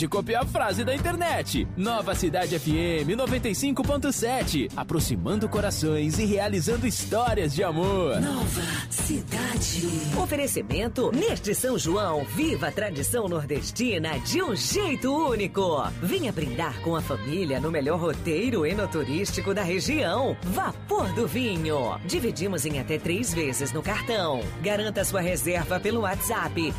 de copiar a frase da internet. Nova Cidade FM 95.7, aproximando corações e realizando histórias de amor. Nova Cidade. Oferecimento Neste São João, viva a tradição nordestina de um jeito único. Venha brindar com a família no melhor roteiro enoturístico da região. Vapor do Vinho. Dividimos em até 3 vezes no cartão. Garanta sua reserva pelo WhatsApp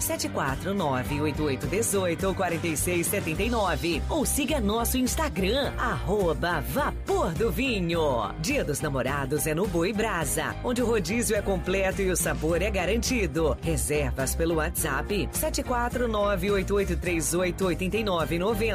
749-8818-4679 ou siga nosso Instagram, @Vapor do Vinho. Dia dos Namorados é no Boi Brasa, onde o rodízio é completo e o sabor é garantido. Reservas pelo WhatsApp 749-8838-8990.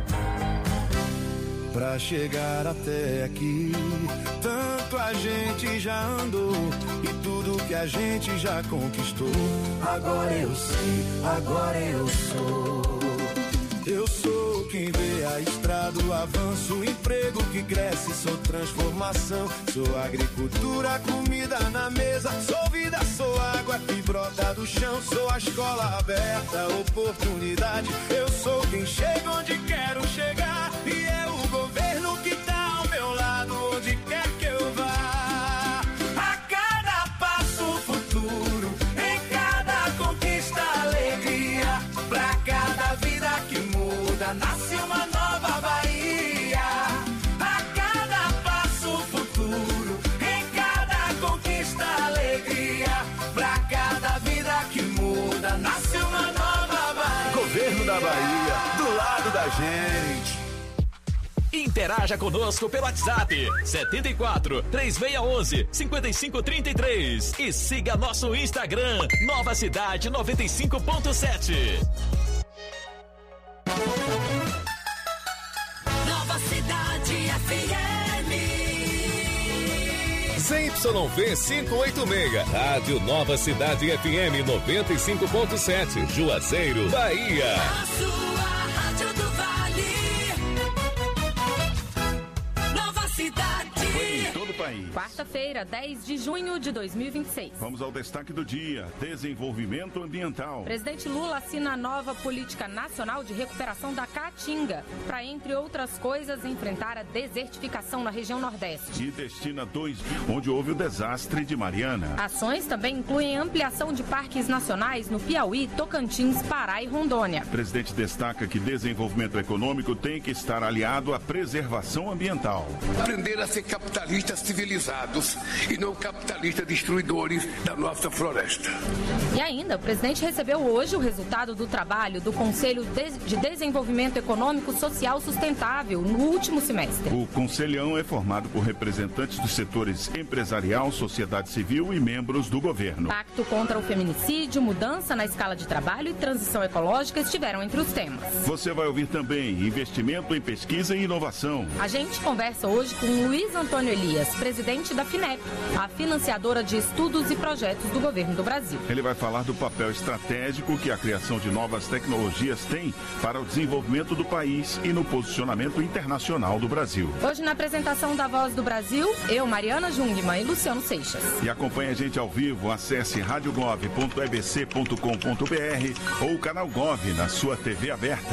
Pra chegar até aqui, tanto a gente já andou e tudo que a gente já conquistou. Agora eu sei, agora eu sou. Eu sou quem vê a estrada, o avanço, o emprego que cresce, sou transformação. Sou agricultura, comida na mesa, sou vida, sou água que brota do chão. Sou a escola aberta, oportunidade. Eu sou quem chega onde quero chegar e é o governo que tá ao meu lado, onde quer que eu vá. A cada passo futuro, em cada conquista alegria, pra cada vida que muda, nasce uma nova Bahia. A cada passo futuro, em cada conquista alegria, pra cada vida que muda, nasce uma nova Bahia. Governo da Bahia, do lado da gente. Interaja conosco pelo WhatsApp 74 3611 5533 e siga nosso Instagram Nova Cidade 95.7. Nova Cidade FM. ZYV 586, Rádio Nova Cidade FM 95.7, Juazeiro, Bahia. A sua Rádio do Vale. Nova Cidade. Em todo o país. Quarta-feira, 10 de junho de 2026. Vamos ao destaque do dia: desenvolvimento ambiental. Presidente Lula assina a nova política nacional de recuperação da Caatinga para, entre outras coisas, enfrentar a desertificação na região Nordeste. E destina 2 bilhões, onde houve o desastre de Mariana. Ações também incluem ampliação de parques nacionais no Piauí, Tocantins, Pará e Rondônia. O presidente destaca que desenvolvimento econômico tem que estar aliado à preservação ambiental. Aprender a ser capitalistas civilizados e não capitalistas destruidores da nossa floresta. E ainda, o presidente recebeu hoje o resultado do trabalho do Conselho de Desenvolvimento Econômico Social Sustentável no último semestre. O Conselhão é formado por representantes dos setores empresarial, sociedade civil e membros do governo. Pacto contra o feminicídio, mudança na escala de trabalho e transição ecológica estiveram entre os temas. Você vai ouvir também investimento em pesquisa e inovação. A gente conversa hoje com Luiz Antônio Elias, presidente da FINEP, a financiadora de estudos e projetos do governo do Brasil. Ele vai falar do papel estratégico que a criação de novas tecnologias tem para o desenvolvimento do país e no posicionamento internacional do Brasil. Hoje, na apresentação da Voz do Brasil, eu, Mariana Jungmann e Luciano Seixas. E acompanhe a gente ao vivo, acesse radiogov.ebc.com.br ou o canal Gov na sua TV aberta.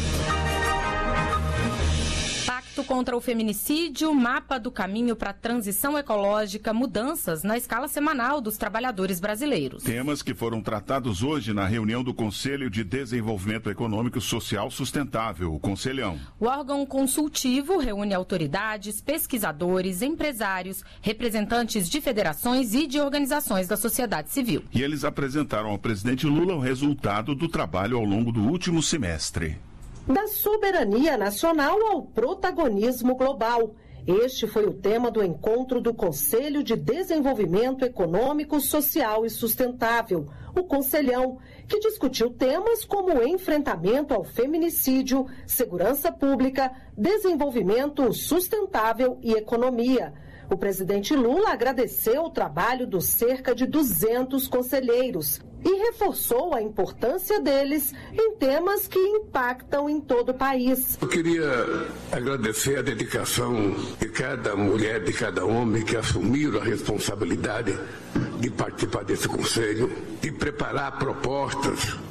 Pacto contra o feminicídio, mapa do caminho para a transição ecológica, mudanças na escala semanal dos trabalhadores brasileiros. Temas que foram tratados hoje na reunião do Conselho de Desenvolvimento Econômico Social Sustentável, o Conselhão. O órgão consultivo reúne autoridades, pesquisadores, empresários, representantes de federações e de organizações da sociedade civil. E eles apresentaram ao presidente Lula o resultado do trabalho ao longo do último semestre. Da soberania nacional ao protagonismo global. Este foi o tema do encontro do Conselho de Desenvolvimento Econômico, Social e Sustentável, o Conselhão, que discutiu temas como o enfrentamento ao feminicídio, segurança pública, desenvolvimento sustentável e economia. O presidente Lula agradeceu o trabalho dos cerca de 200 conselheiros e reforçou a importância deles em temas que impactam em todo o país. Eu queria agradecer a dedicação de cada mulher, de cada homem que assumiram a responsabilidade de participar desse conselho, de preparar propostas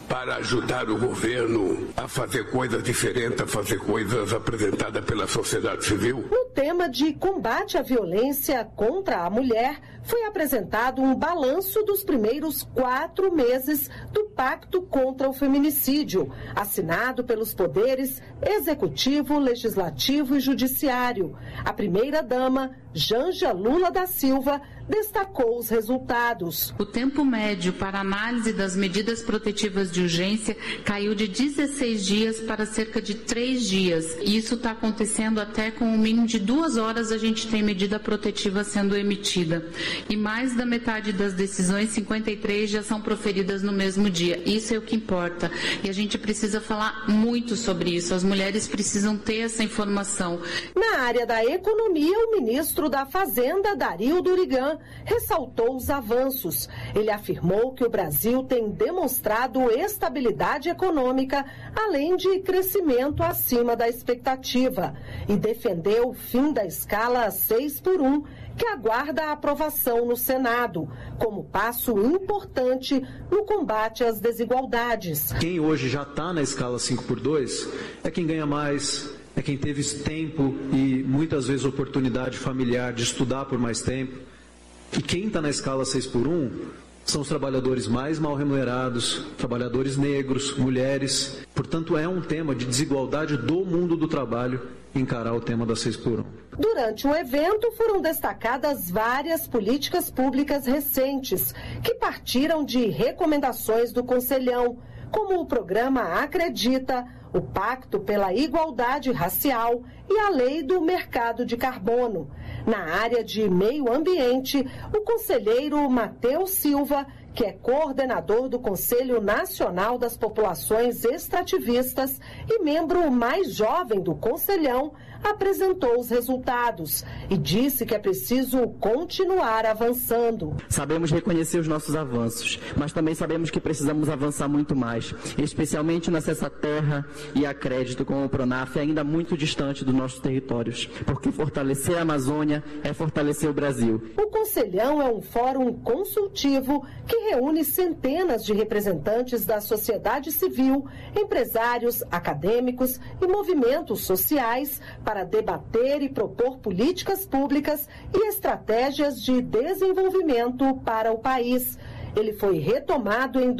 para ajudar o governo a fazer coisas diferentes, a fazer coisas apresentadas pela sociedade civil. No tema de combate à violência contra a mulher, foi apresentado um balanço dos primeiros 4 meses do Pacto contra o Feminicídio, assinado pelos poderes Executivo, Legislativo e Judiciário. A primeira-dama, Janja Lula da Silva, destacou os resultados. O tempo médio para análise das medidas protetivas de urgência caiu de 16 dias para cerca de 3 dias. E isso está acontecendo até com um mínimo de 2 horas a gente tem medida protetiva sendo emitida. E mais da metade das decisões, 53, já são proferidas no mesmo dia. Isso é o que importa. E a gente precisa falar muito sobre isso. As mulheres precisam ter essa informação. Na área da economia, o ministro da Fazenda, Dario Durigan, ressaltou os avanços. Ele afirmou que o Brasil tem demonstrado estabilidade econômica, além de crescimento acima da expectativa, e defendeu o fim da escala 6x1, que aguarda a aprovação no Senado, como passo importante no combate às desigualdades. Quem hoje já está na escala 5x2 é quem ganha mais, é quem teve tempo e muitas vezes oportunidade familiar de estudar por mais tempo. E quem está na escala 6x1 são os trabalhadores mais mal remunerados, trabalhadores negros, mulheres. Portanto, é um tema de desigualdade do mundo do trabalho encarar o tema da 6x1. Durante o evento foram destacadas várias políticas públicas recentes que partiram de recomendações do Conselhão, como o programa Acredita, o Pacto pela Igualdade Racial e a Lei do Mercado de Carbono. Na área de meio ambiente, o conselheiro Matheus Silva, que é coordenador do Conselho Nacional das Populações Extrativistas e membro mais jovem do Conselhão, apresentou os resultados e disse que é preciso continuar avançando. Sabemos reconhecer os nossos avanços, mas também sabemos que precisamos avançar muito mais, especialmente no acesso à terra e a crédito com o Pronaf ainda muito distante dos nossos territórios, porque fortalecer a Amazônia é fortalecer o Brasil. O Conselhão é um fórum consultivo que reúne centenas de representantes da sociedade civil, empresários, acadêmicos e movimentos sociais para debater e propor políticas públicas e estratégias de desenvolvimento para o país. Ele foi retomado em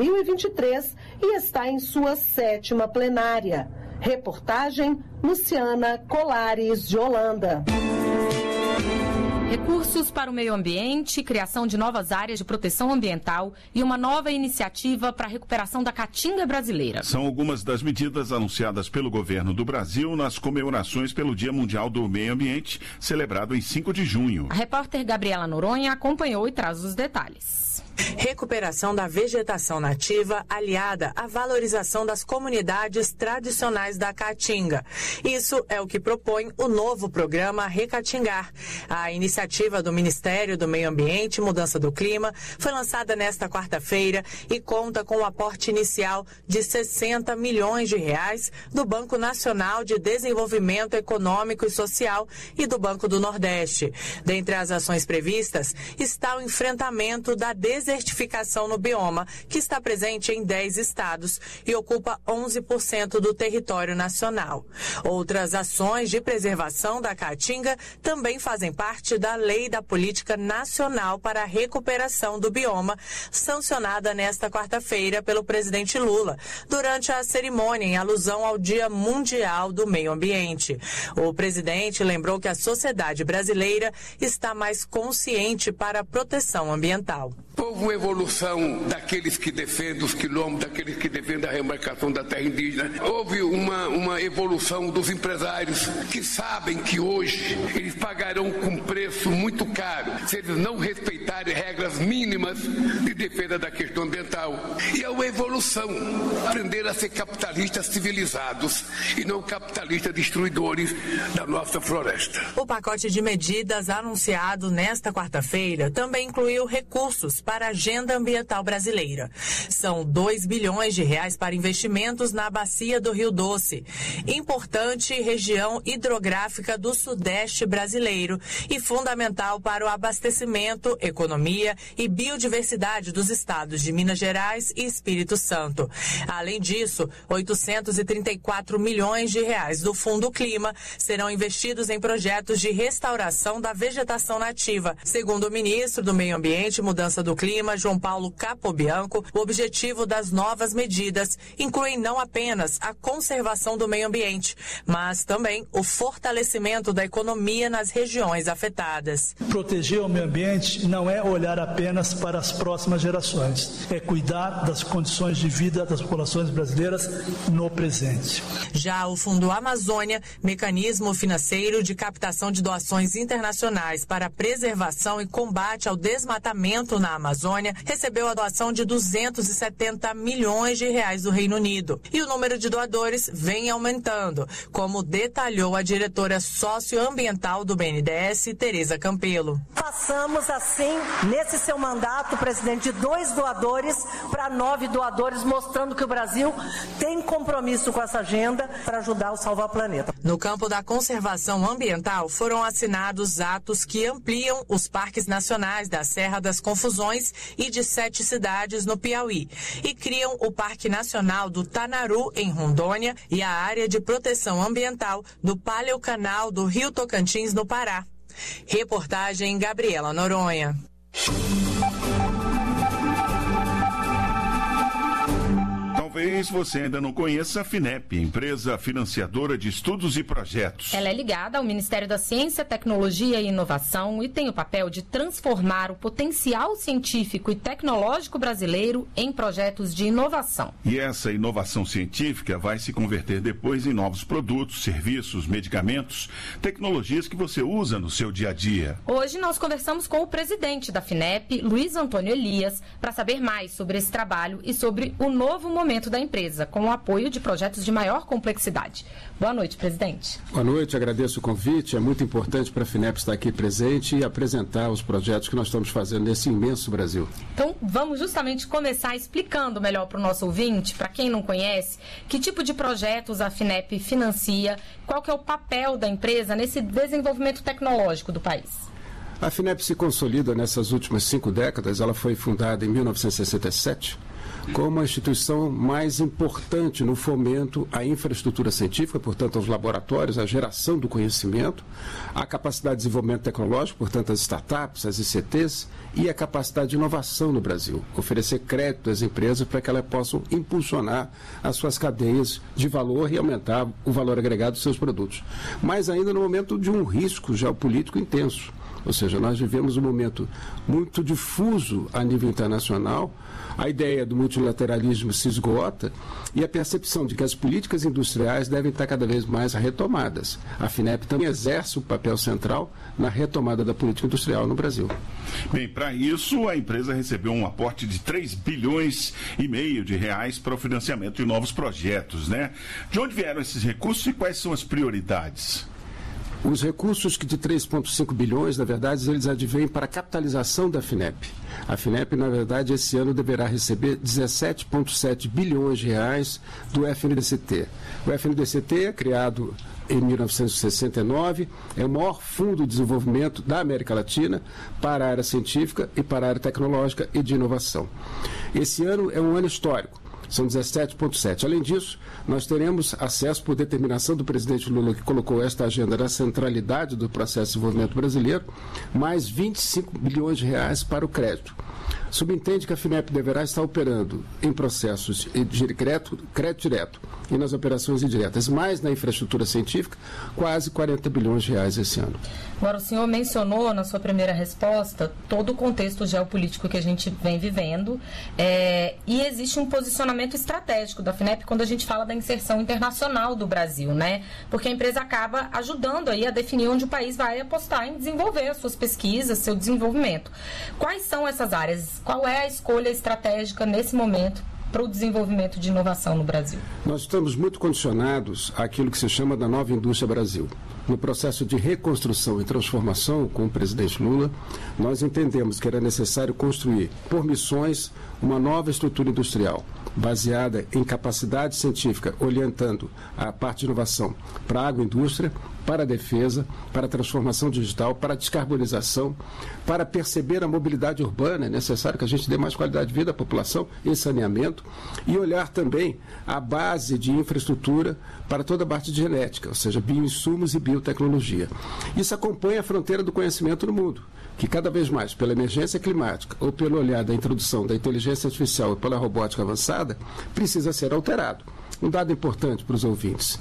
2023 e está em sua 7ª plenária. Reportagem Luciana Colares, de Holanda. Recursos para o meio ambiente, criação de novas áreas de proteção ambiental e uma nova iniciativa para a recuperação da caatinga brasileira. São algumas das medidas anunciadas pelo governo do Brasil nas comemorações pelo Dia Mundial do Meio Ambiente, celebrado em 5 de junho. A repórter Gabriela Noronha acompanhou e traz os detalhes. Recuperação da vegetação nativa aliada à valorização das comunidades tradicionais da Caatinga. Isso é o que propõe o novo programa Recatingar. A iniciativa do Ministério do Meio Ambiente e Mudança do Clima foi lançada nesta quarta-feira e conta com um aporte inicial de R$60 milhões do Banco Nacional de Desenvolvimento Econômico e Social e do Banco do Nordeste. Dentre as ações previstas está o enfrentamento da desertificação no bioma, que está presente em 10 estados e ocupa 11% do território nacional. Outras ações de preservação da Caatinga também fazem parte da Lei da Política Nacional para a Recuperação do Bioma, sancionada nesta quarta-feira pelo presidente Lula, durante a cerimônia em alusão ao Dia Mundial do Meio Ambiente. O presidente lembrou que a sociedade brasileira está mais consciente para a proteção ambiental. Houve uma evolução daqueles que defendem os quilombos, daqueles que defendem a remarcação da terra indígena. Houve uma evolução dos empresários que sabem que hoje eles pagarão com preço muito caro se eles não respeitarem regras mínimas de defesa da questão ambiental. E é uma evolução, aprender a ser capitalistas civilizados e não capitalistas destruidores da nossa floresta. O pacote de medidas anunciado nesta quarta-feira também incluiu recursos para a agenda ambiental brasileira. São 2 bilhões de reais para investimentos na bacia do Rio Doce, importante região hidrográfica do Sudeste brasileiro e fundamental para o abastecimento, economia e biodiversidade dos estados de Minas Gerais e Espírito Santo. Além disso, 834 milhões de reais do Fundo Clima serão investidos em projetos de restauração da vegetação nativa. Segundo o ministro do Meio Ambiente e Mudança do Clima, João Paulo Capobianco, o objetivo das novas medidas inclui não apenas a conservação do meio ambiente, mas também o fortalecimento da economia nas regiões afetadas. Proteger o meio ambiente não é olhar apenas para as próximas gerações, é cuidar das condições de vida das populações brasileiras no presente. Já o Fundo Amazônia, mecanismo financeiro de captação de doações internacionais para a preservação e combate ao desmatamento na Amazônia, recebeu a doação de 270 milhões de reais do Reino Unido. E o número de doadores vem aumentando, como detalhou a diretora socioambiental do BNDES, Tereza Campelo. Passamos assim, nesse seu mandato, presidente, de 2 doadores para 9 doadores, mostrando que o Brasil tem compromisso com essa agenda para ajudar a salvar o planeta. No campo da conservação ambiental, foram assinados atos que ampliam os parques nacionais da Serra das Confusões e de 7 cidades no Piauí e criam o Parque Nacional do Tanaru, em Rondônia, e a área de proteção ambiental do Paleocanal do Rio Tocantins, no Pará. Reportagem Gabriela Noronha. Talvez você ainda não conheça a FINEP, empresa financiadora de estudos e projetos. Ela é ligada ao Ministério da Ciência, Tecnologia e Inovação e tem o papel de transformar o potencial científico e tecnológico brasileiro em projetos de inovação. E essa inovação científica vai se converter depois em novos produtos, serviços, medicamentos, tecnologias que você usa no seu dia a dia. Hoje nós conversamos com o presidente da FINEP, Luiz Antônio Elias, para saber mais sobre esse trabalho e sobre o novo momento da empresa, com o apoio de projetos de maior complexidade. Boa noite, presidente. Boa noite, agradeço o convite. É muito importante para a FINEP estar aqui presente e apresentar os projetos que nós estamos fazendo nesse imenso Brasil. Então, vamos justamente começar explicando melhor para o nosso ouvinte, para quem não conhece, que tipo de projetos a FINEP financia, qual que é o papel da empresa nesse desenvolvimento tecnológico do país. A FINEP se consolida nessas últimas 5 décadas. Ela foi fundada em 1967 como a instituição mais importante no fomento à infraestrutura científica, portanto, aos laboratórios, à geração do conhecimento, à capacidade de desenvolvimento tecnológico, portanto, às startups, às ICTs, e a capacidade de inovação no Brasil, oferecer crédito às empresas para que elas possam impulsionar as suas cadeias de valor e aumentar o valor agregado dos seus produtos. Mas ainda no momento de um risco geopolítico intenso. Ou seja, nós vivemos um momento muito difuso a nível internacional, a ideia do multilateralismo se esgota e a percepção de que as políticas industriais devem estar cada vez mais retomadas. A FINEP também exerce um papel central na retomada da política industrial no Brasil. Bem, para isso, a empresa recebeu um aporte de 3,5 bilhões de reais para o financiamento de novos projetos, né? De onde vieram esses recursos e quais são as prioridades? Os recursos de 3,5 bilhões, na verdade, eles advêm para a capitalização da FINEP. A FINEP, na verdade, esse ano deverá receber 17,7 bilhões de reais do FNDCT. O FNDCT é criado em 1969, é o maior fundo de desenvolvimento da América Latina para a área científica e para a área tecnológica e de inovação. Esse ano é um ano histórico. São 17,7. Além disso, nós teremos acesso, por determinação do presidente Lula, que colocou esta agenda na centralidade do processo de desenvolvimento brasileiro, mais 25 bilhões de reais para o crédito. Subentende que a FINEP deverá estar operando em processos de crédito direto e nas operações indiretas, mais na infraestrutura científica, quase 40 bilhões de reais esse ano. Agora, o senhor mencionou na sua primeira resposta todo o contexto geopolítico que a gente vem vivendo e existe um posicionamento estratégico da FINEP quando a gente fala da inserção internacional do Brasil, né? Porque a empresa acaba ajudando aí a definir onde o país vai apostar em desenvolver as suas pesquisas, seu desenvolvimento. Quais são essas áreas? Qual é a escolha estratégica nesse momento para o desenvolvimento de inovação no Brasil? Nós estamos muito condicionados àquilo que se chama da nova indústria Brasil. no processo de reconstrução e transformação com o presidente Lula, nós entendemos que era necessário construir, por missões, uma nova estrutura industrial, baseada em capacidade científica, orientando a parte de inovação para a agroindústria, para a defesa, para a transformação digital, para a descarbonização, para perceber a mobilidade urbana. É necessário que a gente dê mais qualidade de vida à população e saneamento, e olhar também a base de infraestrutura para toda a parte de genética, ou seja, bioinsumos e biotecnologia. Isso acompanha a fronteira do conhecimento no mundo, que cada vez mais, pela emergência climática ou pelo olhar da introdução da inteligência artificial e pela robótica avançada, precisa ser alterado. Um dado importante para os ouvintes: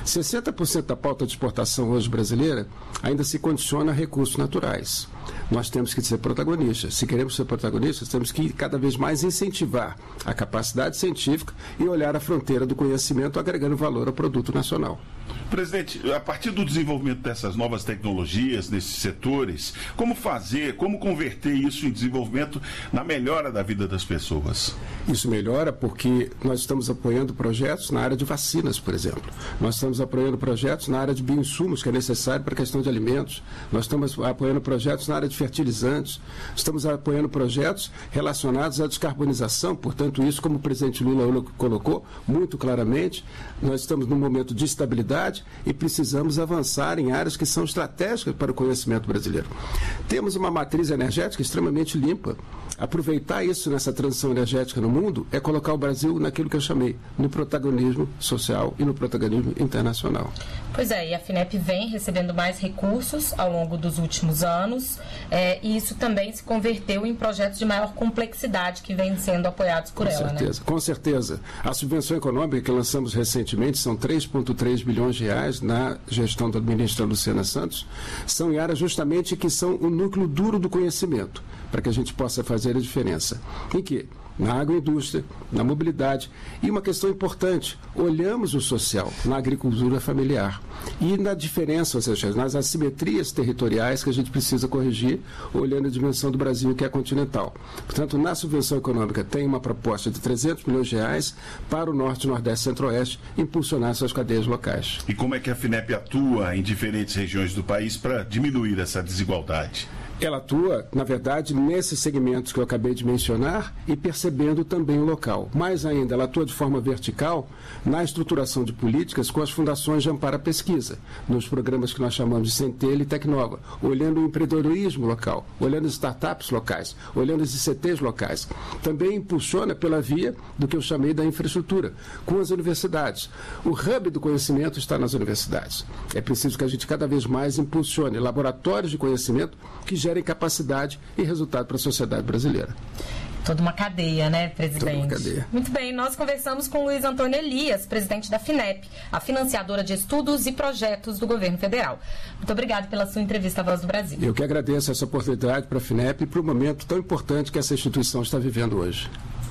60% da pauta de exportação hoje brasileira ainda se condiciona a recursos naturais. Nós temos que ser protagonistas. Se queremos ser protagonistas, temos que cada vez mais incentivar a capacidade científica e olhar a fronteira do conhecimento, agregando valor ao produto nacional. Presidente, a partir do desenvolvimento dessas novas tecnologias, nesses setores, como fazer, como converter isso em desenvolvimento na melhora da vida das pessoas? Isso melhora porque nós estamos apoiando projetos na área de vacinas, por exemplo. Nós estamos apoiando projetos na área de bioinsumos, que é necessário para a questão de alimentos. Nós estamos apoiando projetos na área de fertilizantes. Estamos apoiando projetos relacionados à descarbonização. Portanto, isso, como o presidente Lula colocou muito claramente, nós estamos num momento de estabilidade e precisamos avançar em áreas que são estratégicas para o conhecimento brasileiro. Temos uma matriz energética extremamente limpa. Aproveitar isso nessa transição energética no mundo é colocar o Brasil naquilo que eu chamei, no protagonismo social e no protagonismo internacional. Pois é, e a FINEP vem recebendo mais recursos ao longo dos últimos anos, e isso também se converteu em projetos de maior complexidade que vêm sendo apoiados por ela, né? Com certeza. A subvenção econômica que lançamos recentemente são 3,3 bilhões de reais na gestão da ministra Luciana Santos, são em áreas justamente que são o núcleo duro do conhecimento, para que a gente possa fazer a diferença. Em que? Na agroindústria, na mobilidade. E uma questão importante, olhamos o social na agricultura familiar e na diferença, ou seja, nas assimetrias territoriais que a gente precisa corrigir, olhando a dimensão do Brasil, que é continental. Portanto, na subvenção econômica tem uma proposta de 300 milhões de reais para o Norte, Nordeste e Centro-Oeste impulsionar suas cadeias locais. E como é que a FINEP atua em diferentes regiões do país para diminuir essa desigualdade? Ela atua, na verdade, nesses segmentos que eu acabei de mencionar e percebendo também o local. Mais ainda, ela atua de forma vertical na estruturação de políticas com as fundações de amparo à pesquisa, nos programas que nós chamamos de Centelha e Tecnova, olhando o empreendedorismo local, olhando as startups locais, olhando os ICTs locais. Também impulsiona pela via do que eu chamei da infraestrutura, com as universidades. O hub do conhecimento está nas universidades. É preciso que a gente cada vez mais impulsione laboratórios de conhecimento que gerem capacidade e resultado para a sociedade brasileira. Toda uma cadeia, né, presidente? Toda uma cadeia. Muito bem, nós conversamos com Luiz Antônio Elias, presidente da FINEP, a financiadora de estudos e projetos do governo federal. Muito obrigado pela sua entrevista à Voz do Brasil. Eu que agradeço essa oportunidade para a FINEP e para o momento tão importante que essa instituição está vivendo hoje.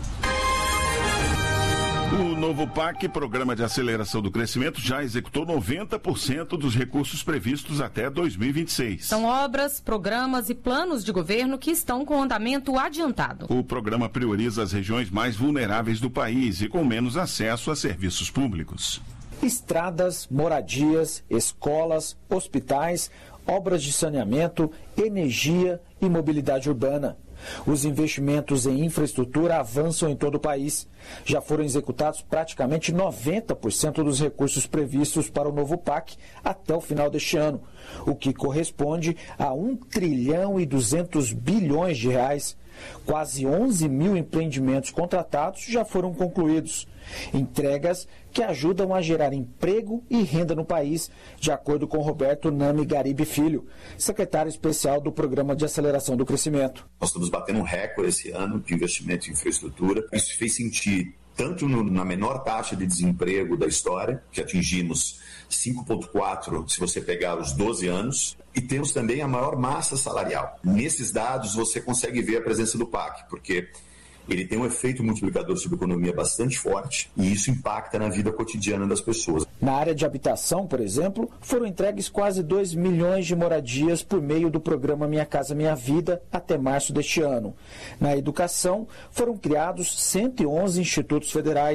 O novo PAC, Programa de Aceleração do Crescimento, já executou 90% dos recursos previstos até 2026. São obras, programas e planos de governo que estão com andamento adiantado. O programa prioriza as regiões mais vulneráveis do país e com menos acesso a serviços públicos. Estradas, moradias, escolas, hospitais, obras de saneamento, energia e mobilidade urbana. Os investimentos em infraestrutura avançam em todo o país. Já foram executados praticamente 90% dos recursos previstos para o novo PAC até o final deste ano, o que corresponde a 1 trilhão e 200 bilhões de reais. Quase 11 mil empreendimentos contratados já foram concluídos. Entregas que ajudam a gerar emprego e renda no país, de acordo com Roberto Nami Garibe Filho, secretário especial do Programa de Aceleração do Crescimento. Nós estamos batendo um recorde esse ano de investimento em infraestrutura. Isso fez sentir tanto na menor taxa de desemprego da história, que atingimos 5,4% se você pegar os 12 anos, e temos também a maior massa salarial. Nesses dados você consegue ver a presença do PAC, porque ele tem um efeito multiplicador sobre a economia bastante forte e isso impacta na vida cotidiana das pessoas. Na área de habitação, por exemplo, foram entregues quase 2 milhões de moradias por meio do programa Minha Casa Minha Vida até março deste ano. Na educação, foram criados 111 institutos federais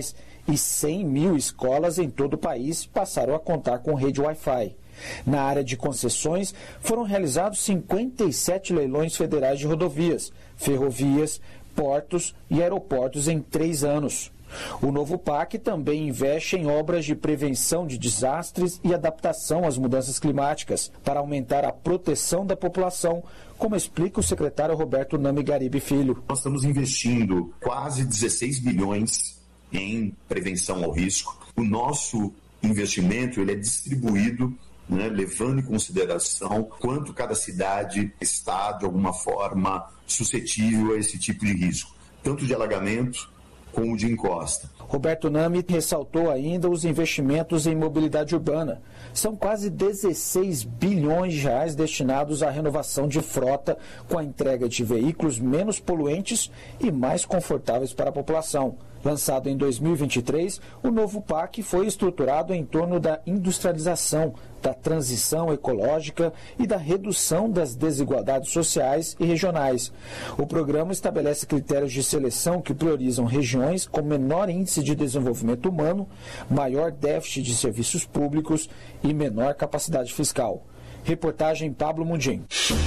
e 100 mil escolas em todo o país passaram a contar com rede Wi-Fi. Na área de concessões, foram realizados 57 leilões federais de rodovias, ferrovias, portos e aeroportos em 3 anos. O novo PAC também investe em obras de prevenção de desastres e adaptação às mudanças climáticas, para aumentar a proteção da população, como explica o secretário Roberto Nami Garibe Filho. Nós estamos investindo quase 16 bilhões em prevenção ao risco. O nosso investimento ele é distribuído, levando em consideração quanto cada cidade está, de alguma forma, suscetível a esse tipo de risco, tanto de alagamento como de encosta. Roberto Nami ressaltou ainda os investimentos em mobilidade urbana. São quase 16 bilhões de reais destinados à renovação de frota, com a entrega de veículos menos poluentes e mais confortáveis para a população. Lançado em 2023, o novo PAC foi estruturado em torno da industrialização, da transição ecológica e da redução das desigualdades sociais e regionais. O programa estabelece critérios de seleção que priorizam regiões com menor índice de desenvolvimento humano, maior déficit de serviços públicos e menor capacidade fiscal. Reportagem Pablo Mundim.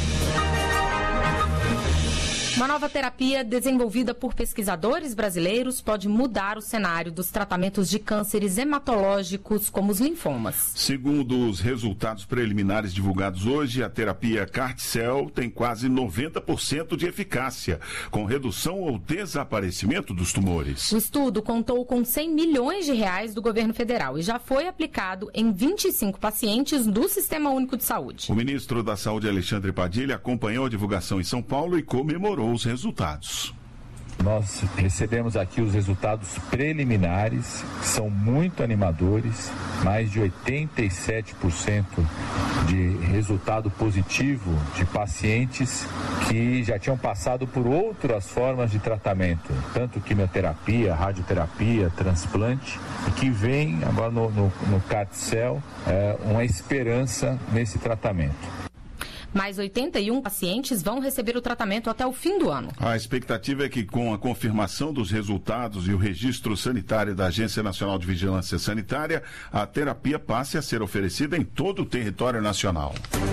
Uma nova terapia desenvolvida por pesquisadores brasileiros pode mudar o cenário dos tratamentos de cânceres hematológicos, como os linfomas. Segundo os resultados preliminares divulgados hoje, a terapia CAR-T-cell tem quase 90% de eficácia, com redução ou desaparecimento dos tumores. O estudo contou com 100 milhões de reais do governo federal e já foi aplicado em 25 pacientes do Sistema Único de Saúde. O ministro da Saúde, Alexandre Padilha, acompanhou a divulgação em São Paulo e comemorou os resultados. Nós recebemos aqui os resultados preliminares, que são muito animadores, mais de 87% de resultado positivo de pacientes que já tinham passado por outras formas de tratamento, tanto quimioterapia, radioterapia, transplante, e que vem agora no CAR-T-cell uma esperança nesse tratamento. Mais 81 pacientes vão receber o tratamento até o fim do ano. A expectativa é que, com a confirmação dos resultados e o registro sanitário da Agência Nacional de Vigilância Sanitária, a terapia passe a ser oferecida em todo o território nacional.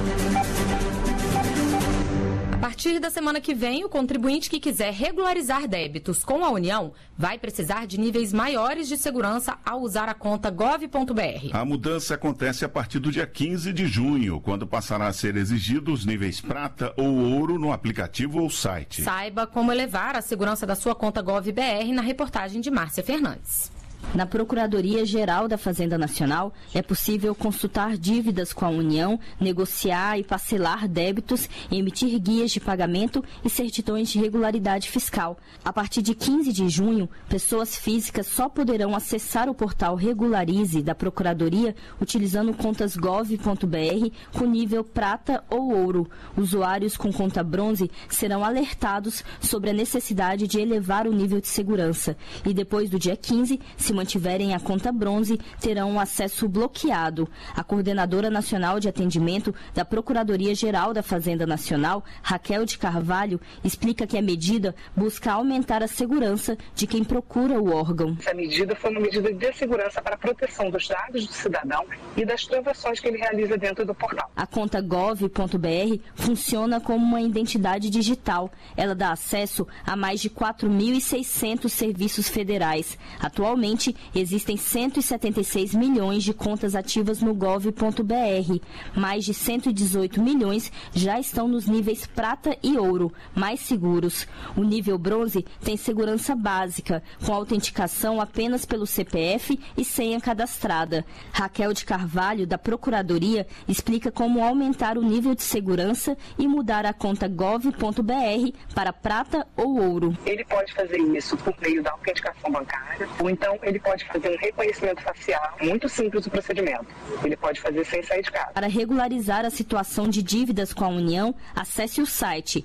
A partir da semana que vem, o contribuinte que quiser regularizar débitos com a União vai precisar de níveis maiores de segurança ao usar a conta gov.br. A mudança acontece a partir do dia 15 de junho, quando passará a ser exigidos os níveis prata ou ouro no aplicativo ou site. Saiba como elevar a segurança da sua conta gov.br na reportagem de Márcia Fernandes. Na Procuradoria-Geral da Fazenda Nacional, é possível consultar dívidas com a União, negociar e parcelar débitos, emitir guias de pagamento e certidões de regularidade fiscal. A partir de 15 de junho, pessoas físicas só poderão acessar o portal Regularize da Procuradoria utilizando contas gov.br com nível prata ou ouro. Usuários com conta bronze serão alertados sobre a necessidade de elevar o nível de segurança. E depois do dia 15, se mantiverem a conta bronze, terão um acesso bloqueado. A coordenadora nacional de atendimento da Procuradoria-Geral da Fazenda Nacional, Raquel de Carvalho, explica que a medida busca aumentar a segurança de quem procura o órgão. Essa medida foi uma medida de segurança para a proteção dos dados do cidadão e das transações que ele realiza dentro do portal. A conta gov.br funciona como uma identidade digital. Ela dá acesso a mais de 4.600 serviços federais. Atualmente, existem 176 milhões de contas ativas no gov.br. Mais de 118 milhões já estão nos níveis prata e ouro, mais seguros. O nível bronze tem segurança básica, com autenticação apenas pelo CPF e senha cadastrada. Raquel de Carvalho, da Procuradoria, explica como aumentar o nível de segurança e mudar a conta gov.br para prata ou ouro. Ele pode fazer isso por meio da autenticação bancária, ou então ele pode fazer um reconhecimento facial, muito simples o procedimento. Ele pode fazer sem sair de casa. Para regularizar a situação de dívidas com a União, acesse o site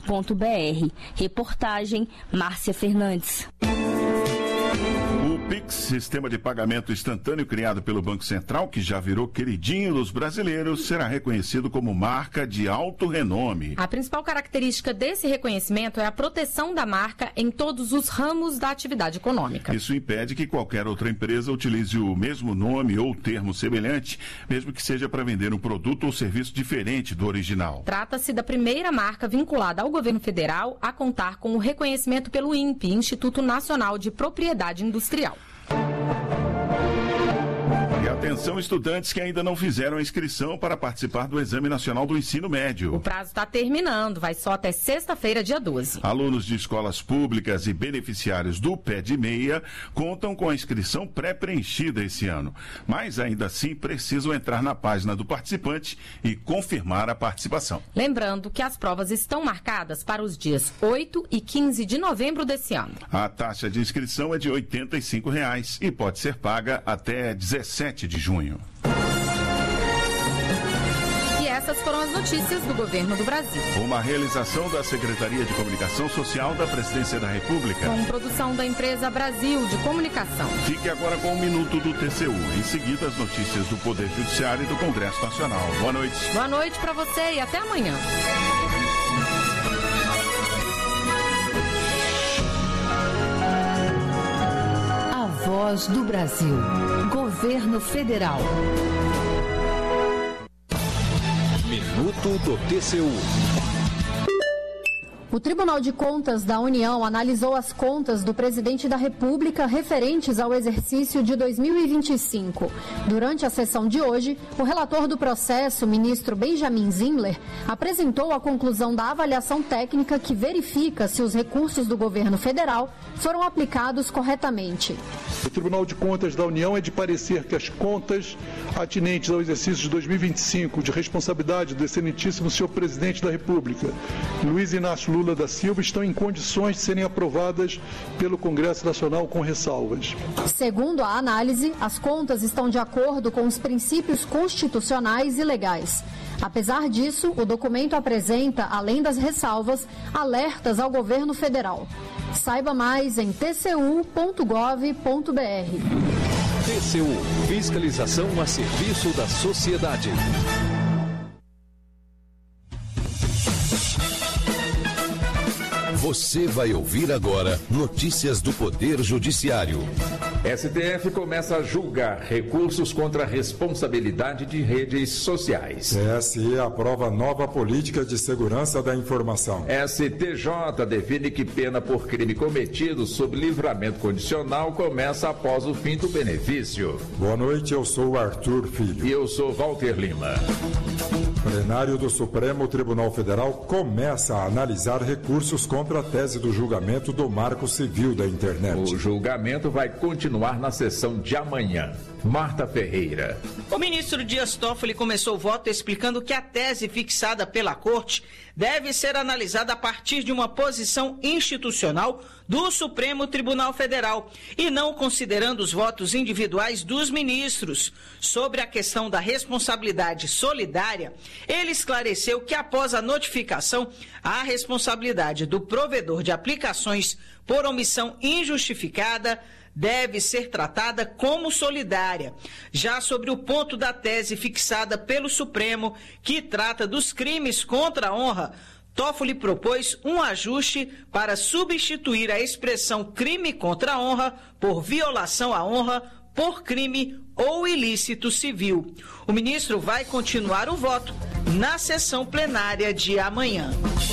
regularize.pgfn.gov.br. Reportagem Márcia Fernandes. O Pix Pix, sistema de pagamento instantâneo criado pelo Banco Central, que já virou queridinho dos brasileiros, será reconhecido como marca de alto renome. A principal característica desse reconhecimento é a proteção da marca em todos os ramos da atividade econômica. Isso impede que qualquer outra empresa utilize o mesmo nome ou termo semelhante, mesmo que seja para vender um produto ou serviço diferente do original. Trata-se da primeira marca vinculada ao governo federal a contar com o reconhecimento pelo INPE, Instituto Nacional de Propriedade Industrial. E atenção, estudantes que ainda não fizeram a inscrição para participar do Exame Nacional do Ensino Médio. O prazo está terminando, vai só até sexta-feira, dia 12. Alunos de escolas públicas e beneficiários do Pé de Meia contam com a inscrição pré-preenchida esse ano. Mas ainda assim precisam entrar na página do participante e confirmar a participação. Lembrando que as provas estão marcadas para os dias 8 e 15 de novembro desse ano. A taxa de inscrição é de R$ 85 e pode ser paga até 17 de junho. E essas foram as notícias do governo do Brasil. Uma realização da Secretaria de Comunicação Social da Presidência da República. Com produção da empresa Brasil de Comunicação. Fique agora com o Minuto do TCU. Em seguida, as notícias do Poder Judiciário e do Congresso Nacional. Boa noite. Boa noite para você e até amanhã. Voz do Brasil. Governo Federal. Minuto do TCU. O Tribunal de Contas da União analisou as contas do presidente da República referentes ao exercício de 2025. Durante a sessão de hoje, o relator do processo, ministro Benjamin Zimler, apresentou a conclusão da avaliação técnica que verifica se os recursos do governo federal foram aplicados corretamente. O Tribunal de Contas da União é de parecer que as contas atinentes ao exercício de 2025 de responsabilidade do excelentíssimo senhor presidente da República, Luiz Inácio Lula da Silva, estão em condições de serem aprovadas pelo Congresso Nacional com ressalvas. Segundo a análise, as contas estão de acordo com os princípios constitucionais e legais. Apesar disso, o documento apresenta, além das ressalvas, alertas ao governo federal. Saiba mais em tcu.gov.br. TCU, fiscalização a serviço da sociedade. Você vai ouvir agora notícias do Poder Judiciário. STF começa a julgar recursos contra a responsabilidade de redes sociais. TSE aprova nova política de segurança da informação. STJ define que pena por crime cometido sob livramento condicional começa após o fim do benefício. Boa noite, eu sou Arthur Filho. E eu sou Walter Lima. O plenário do Supremo Tribunal Federal começa a analisar recursos contra a tese do julgamento do Marco Civil da Internet. O julgamento vai continuar na sessão de amanhã. Marta Ferreira. O ministro Dias Toffoli começou o voto explicando que a tese fixada pela Corte deve ser analisada a partir de uma posição institucional do Supremo Tribunal Federal e não considerando os votos individuais dos ministros. Sobre a questão da responsabilidade solidária, ele esclareceu que após a notificação, a responsabilidade do provedor de aplicações por omissão injustificada deve ser tratada como solidária. Já sobre o ponto da tese fixada pelo Supremo, que trata dos crimes contra a honra, Toffoli propôs um ajuste para substituir a expressão crime contra a honra por violação à honra por crime ou ilícito civil. O ministro vai continuar o voto na sessão plenária de amanhã.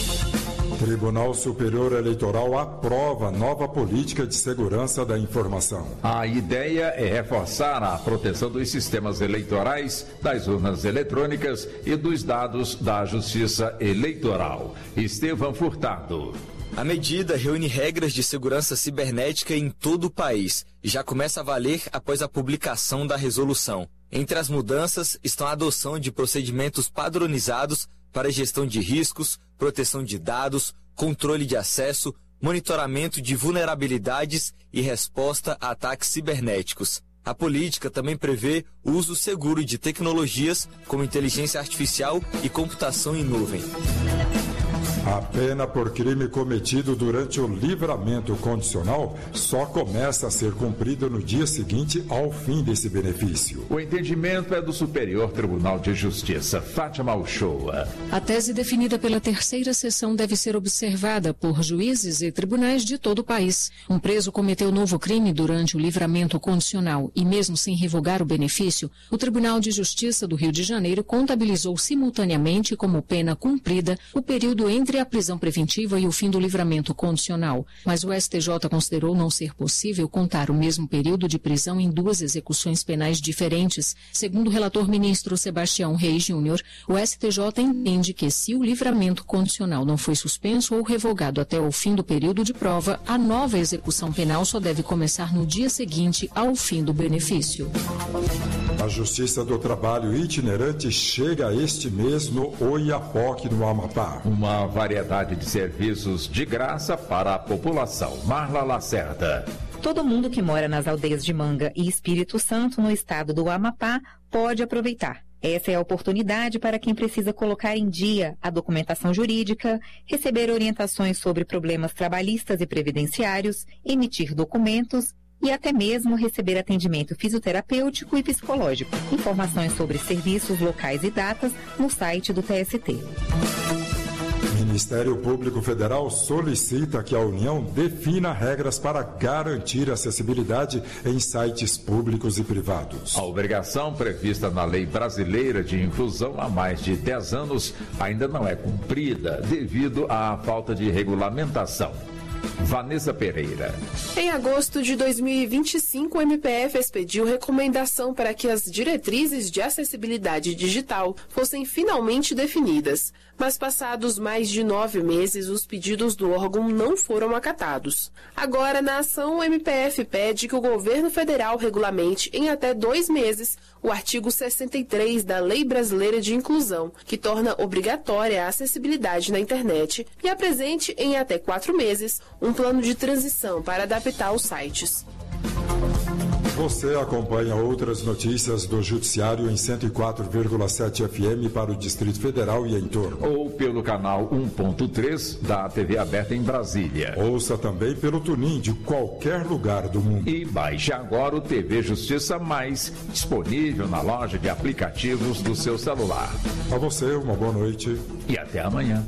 Tribunal Superior Eleitoral aprova nova política de segurança da informação. A ideia é reforçar a proteção dos sistemas eleitorais, das urnas eletrônicas e dos dados da Justiça Eleitoral. Estevão Furtado. A medida reúne regras de segurança cibernética em todo o país e já começa a valer após a publicação da resolução. Entre as mudanças estão a adoção de procedimentos padronizados para gestão de riscos, proteção de dados, controle de acesso, monitoramento de vulnerabilidades e resposta a ataques cibernéticos. A política também prevê o uso seguro de tecnologias como inteligência artificial e computação em nuvem. A pena por crime cometido durante o livramento condicional só começa a ser cumprida no dia seguinte ao fim desse benefício. O entendimento é do Superior Tribunal de Justiça, Fátima Uchoa. A tese definida pela terceira sessão deve ser observada por juízes e tribunais de todo o país. Um preso cometeu novo crime durante o livramento condicional e, mesmo sem revogar o benefício, o Tribunal de Justiça do Rio de Janeiro contabilizou simultaneamente como pena cumprida o período entre a prisão preventiva e o fim do livramento condicional. Mas o STJ considerou não ser possível contar o mesmo período de prisão em duas execuções penais diferentes. Segundo o relator ministro Sebastião Reis Júnior, o STJ entende que se o livramento condicional não foi suspenso ou revogado até o fim do período de prova, a nova execução penal só deve começar no dia seguinte ao fim do benefício. A Justiça do Trabalho itinerante chega este mês no Oiapoque, no Amapá. Uma variedade de serviços de graça para a população. Marla Lacerda. Todo mundo que mora nas aldeias de Manga e Espírito Santo, no estado do Amapá, pode aproveitar. Essa é a oportunidade para quem precisa colocar em dia a documentação jurídica, receber orientações sobre problemas trabalhistas e previdenciários, emitir documentos e até mesmo receber atendimento fisioterapêutico e psicológico. Informações sobre serviços locais e datas no site do TST. O Ministério Público Federal solicita que a União defina regras para garantir acessibilidade em sites públicos e privados. A obrigação prevista na Lei Brasileira de Inclusão há mais de 10 anos ainda não é cumprida devido à falta de regulamentação. Vanessa Pereira. Em agosto de 2025, o MPF expediu recomendação para que as diretrizes de acessibilidade digital fossem finalmente definidas. Mas passados mais de 9 meses, os pedidos do órgão não foram acatados. Agora, na ação, o MPF pede que o governo federal regulamente em até 2 meses o artigo 63 da Lei Brasileira de Inclusão, que torna obrigatória a acessibilidade na internet, e apresente em até 4 meses um plano de transição para adaptar os sites. Você acompanha outras notícias do Judiciário em 104,7 FM para o Distrito Federal e em torno. Ou pelo canal 1.3 da TV aberta em Brasília. Ouça também pelo TuneIn de qualquer lugar do mundo. E baixe agora o TV Justiça Mais, disponível na loja de aplicativos do seu celular. A você, uma boa noite. E até amanhã.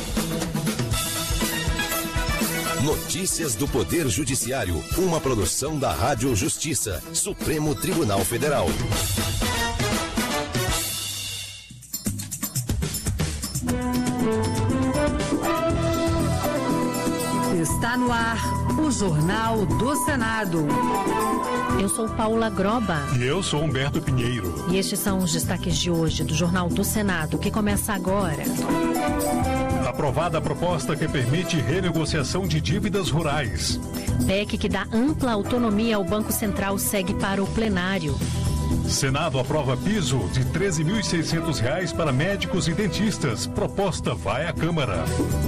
Notícias do Poder Judiciário, uma produção da Rádio Justiça, Supremo Tribunal Federal. Está no ar o Jornal do Senado. Eu sou Paula Groba. E eu sou Humberto Pinheiro. E estes são os destaques de hoje do Jornal do Senado, que começa agora. Aprovada a proposta que permite renegociação de dívidas rurais. PEC que dá ampla autonomia ao Banco Central segue para o plenário. Senado aprova piso de R$ 13.600 para médicos e dentistas. Proposta vai à Câmara.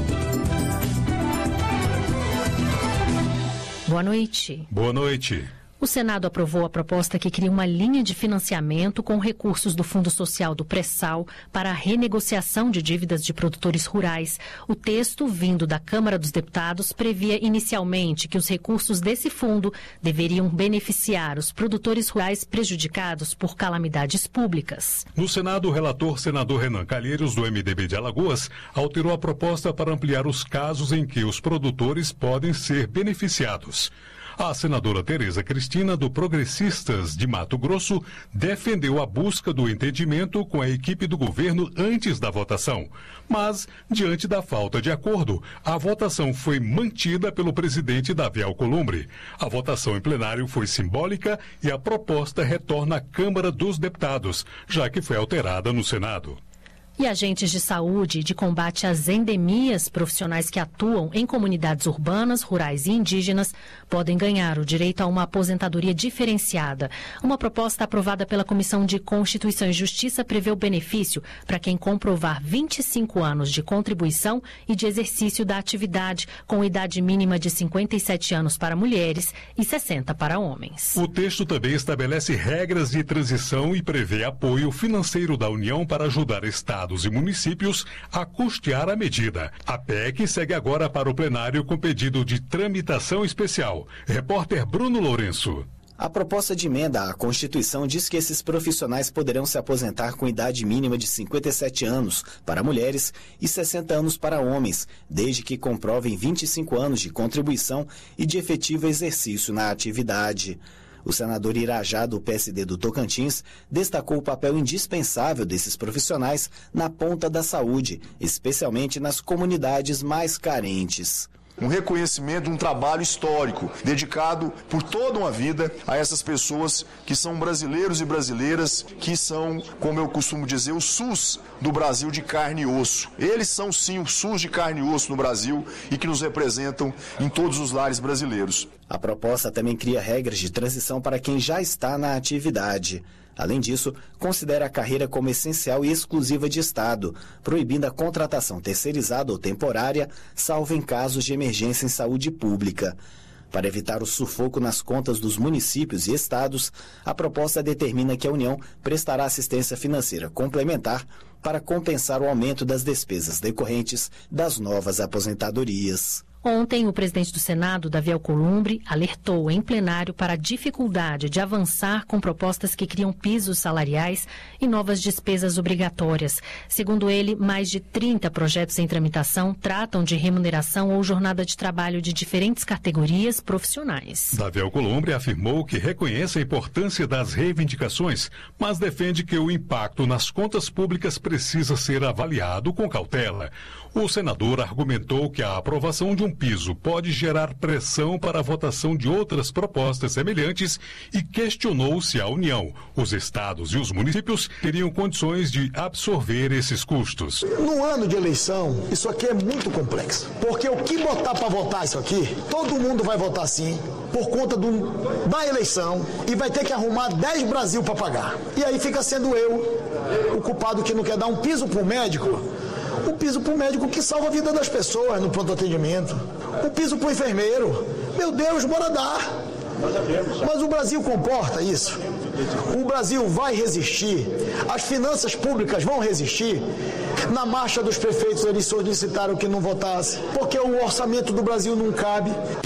Boa noite. Boa noite. O Senado aprovou a proposta que cria uma linha de financiamento com recursos do Fundo Social do Pré-Sal para a renegociação de dívidas de produtores rurais. O texto, vindo da Câmara dos Deputados, previa inicialmente que os recursos desse fundo deveriam beneficiar os produtores rurais prejudicados por calamidades públicas. No Senado, o relator senador Renan Calheiros, do MDB de Alagoas, alterou a proposta para ampliar os casos em que os produtores podem ser beneficiados. A senadora Tereza Cristina, do Progressistas de Mato Grosso, defendeu a busca do entendimento com a equipe do governo antes da votação. Mas, diante da falta de acordo, a votação foi mantida pelo presidente Davi Alcolumbre. A votação em plenário foi simbólica e a proposta retorna à Câmara dos Deputados, já que foi alterada no Senado. E agentes de saúde e de combate às endemias, profissionais que atuam em comunidades urbanas, rurais e indígenas, podem ganhar o direito a uma aposentadoria diferenciada. Uma proposta aprovada pela Comissão de Constituição e Justiça prevê o benefício para quem comprovar 25 anos de contribuição e de exercício da atividade, com idade mínima de 57 anos para mulheres e 60 para homens. O texto também estabelece regras de transição e prevê apoio financeiro da União para ajudar estados estados e municípios a custear a medida. A PEC segue agora para o plenário com pedido de tramitação especial. Repórter Bruno Lourenço. A proposta de emenda à Constituição diz que esses profissionais poderão se aposentar com idade mínima de 57 anos para mulheres e 60 anos para homens, desde que comprovem 25 anos de contribuição e de efetivo exercício na atividade. O senador Irajá, do PSD do Tocantins, destacou o papel indispensável desses profissionais na ponta da saúde, especialmente nas comunidades mais carentes. Um reconhecimento de um trabalho histórico, dedicado por toda uma vida a essas pessoas que são brasileiros e brasileiras, que são, como eu costumo dizer, o SUS do Brasil de carne e osso. Eles são sim o SUS de carne e osso no Brasil e que nos representam em todos os lares brasileiros. A proposta também cria regras de transição para quem já está na atividade. Além disso, considera a carreira como essencial e exclusiva de Estado, proibindo a contratação terceirizada ou temporária, salvo em casos de emergência em saúde pública. Para evitar o sufoco nas contas dos municípios e estados, a proposta determina que a União prestará assistência financeira complementar para compensar o aumento das despesas decorrentes das novas aposentadorias. Ontem, o presidente do Senado, Davi Alcolumbre, alertou em plenário para a dificuldade de avançar com propostas que criam pisos salariais e novas despesas obrigatórias. Segundo ele, mais de 30 projetos em tramitação tratam de remuneração ou jornada de trabalho de diferentes categorias profissionais. Davi Alcolumbre afirmou que reconhece a importância das reivindicações, mas defende que o impacto nas contas públicas precisa ser avaliado com cautela. O senador argumentou que a aprovação de um piso pode gerar pressão para a votação de outras propostas semelhantes e questionou se a União, os estados e os municípios teriam condições de absorver esses custos. No ano de eleição, isso aqui é muito complexo, porque o que botar para votar isso aqui, todo mundo vai votar sim, por conta da eleição, e vai ter que arrumar 10 Brasil para pagar. E aí fica sendo eu, o culpado que não quer dar um piso para o médico, um piso para o médico que salva a vida das pessoas no pronto atendimento, um piso para o enfermeiro. Meu Deus, bora dar. Mas o Brasil comporta isso. O Brasil vai resistir. As finanças públicas vão resistir. Na marcha dos prefeitos, eles solicitaram que não votasse, porque o orçamento do Brasil não cabe.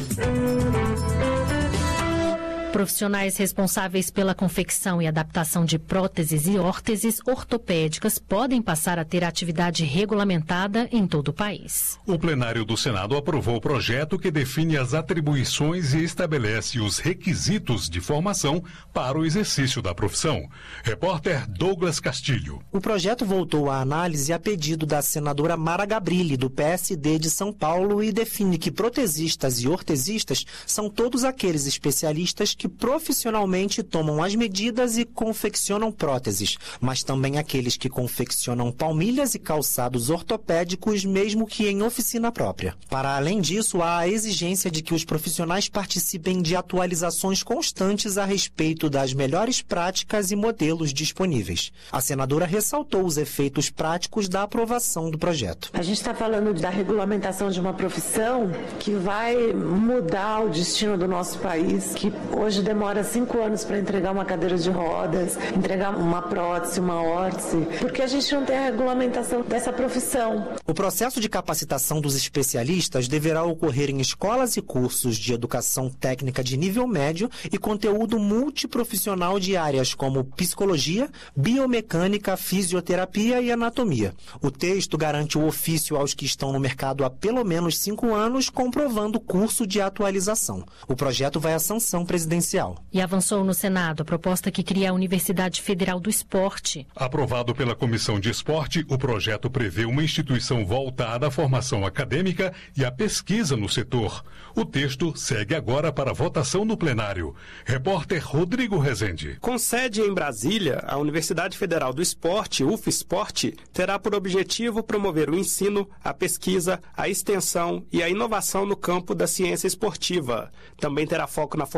Profissionais responsáveis pela confecção e adaptação de próteses e órteses ortopédicas podem passar a ter atividade regulamentada em todo o país. O plenário do Senado aprovou o projeto que define as atribuições e estabelece os requisitos de formação para o exercício da profissão. Repórter Douglas Castilho. O projeto voltou à análise a pedido da senadora Mara Gabrilli, do PSD de São Paulo, e define que protesistas e ortesistas são todos aqueles especialistas que profissionalmente tomam as medidas e confeccionam próteses, mas também aqueles que confeccionam palmilhas e calçados ortopédicos, mesmo que em oficina própria. Para além disso, há a exigência de que os profissionais participem de atualizações constantes a respeito das melhores práticas e modelos disponíveis. A senadora ressaltou os efeitos práticos da aprovação do projeto. A gente está falando da regulamentação de uma profissão que vai mudar o destino do nosso país, que hoje demora 5 anos para entregar uma cadeira de rodas, entregar uma prótese, uma órtese, porque a gente não tem a regulamentação dessa profissão. O processo de capacitação dos especialistas deverá ocorrer em escolas e cursos de educação técnica de nível médio e conteúdo multiprofissional de áreas como psicologia, biomecânica, fisioterapia e anatomia. O texto garante o ofício aos que estão no mercado há pelo menos 5 anos, comprovando o curso de atualização. O projeto vai à sanção presidencial. E avançou no Senado a proposta que cria a Universidade Federal do Esporte. Aprovado pela Comissão de Esporte, o projeto prevê uma instituição voltada à formação acadêmica e à pesquisa no setor. O texto segue agora para votação no plenário. Repórter Rodrigo Rezende. Com sede em Brasília, a Universidade Federal do Esporte, UFESPORT, terá por objetivo promover o ensino, a pesquisa, a extensão e a inovação no campo da ciência esportiva. Também terá foco na formação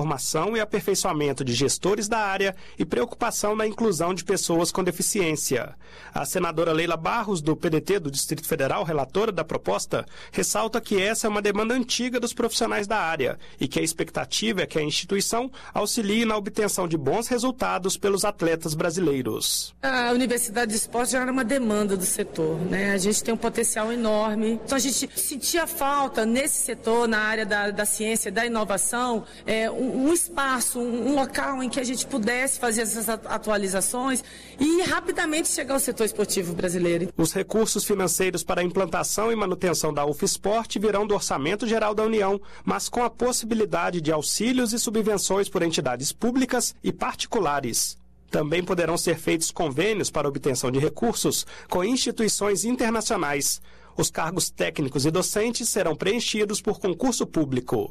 formação e aperfeiçoamento de gestores da área e preocupação na inclusão de pessoas com deficiência. A senadora Leila Barros, do PDT do Distrito Federal, relatora da proposta, ressalta que essa é uma demanda antiga dos profissionais da área e que a expectativa é que a instituição auxilie na obtenção de bons resultados pelos atletas brasileiros. A Universidade de Esporte já era uma demanda do setor, né? A gente tem um potencial enorme. Então a gente sentia falta nesse setor, na área da ciência, da inovação, um espaço, um local em que a gente pudesse fazer essas atualizações e rapidamente chegar ao setor esportivo brasileiro. Os recursos financeiros para a implantação e manutenção da UFESPORT virão do Orçamento Geral da União, mas com a possibilidade de auxílios e subvenções por entidades públicas e particulares. Também poderão ser feitos convênios para obtenção de recursos com instituições internacionais. Os cargos técnicos e docentes serão preenchidos por concurso público.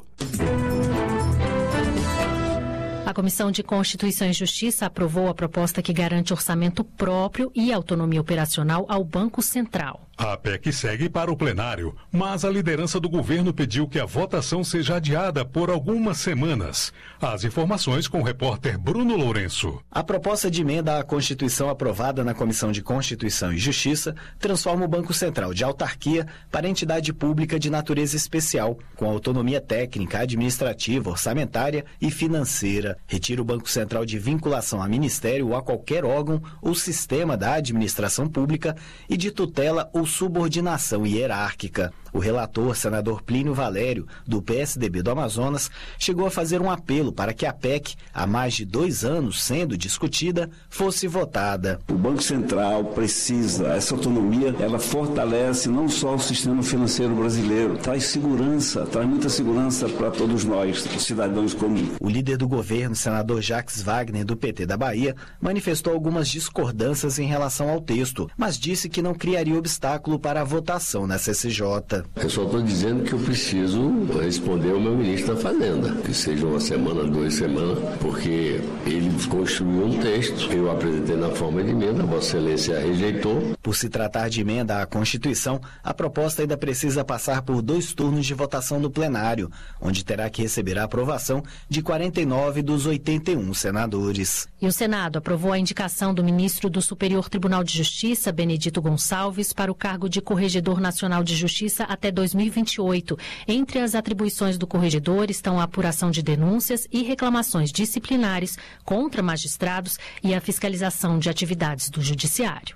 A Comissão de Constituição e Justiça aprovou a proposta que garante orçamento próprio e autonomia operacional ao Banco Central. A PEC segue para o plenário, mas a liderança do governo pediu que a votação seja adiada por algumas semanas. As informações com o repórter Bruno Lourenço. A proposta de emenda à Constituição aprovada na Comissão de Constituição e Justiça transforma o Banco Central de autarquia para entidade pública de natureza especial, com autonomia técnica, administrativa, orçamentária e financeira. Retira o Banco Central de vinculação a ministério ou a qualquer órgão ou sistema da administração pública e de tutela ou subordinação hierárquica. O relator, senador Plínio Valério, do PSDB do Amazonas, chegou a fazer um apelo para que a PEC, há mais de 2 anos sendo discutida, fosse votada. O Banco Central precisa, essa autonomia, ela fortalece não só o sistema financeiro brasileiro, traz segurança, traz muita segurança para todos nós, os cidadãos comuns. O líder do governo, senador Jacques Wagner, do PT da Bahia, manifestou algumas discordâncias em relação ao texto, mas disse que não criaria obstáculo para a votação na CCJ. Eu só estou dizendo que eu preciso responder ao meu ministro da Fazenda, que seja 1 semana, 2 semanas, porque ele construiu um texto, eu apresentei na forma de emenda, Vossa Excelência rejeitou. Por se tratar de emenda à Constituição, a proposta ainda precisa passar por 2 turnos de votação no plenário, onde terá que receber a aprovação de 49 dos 81 senadores. E o Senado aprovou a indicação do ministro do Superior Tribunal de Justiça, Benedito Gonçalves, para o cargo de Corregedor Nacional de Justiça até 2028. Entre as atribuições do corregedor estão a apuração de denúncias e reclamações disciplinares contra magistrados e a fiscalização de atividades do Judiciário.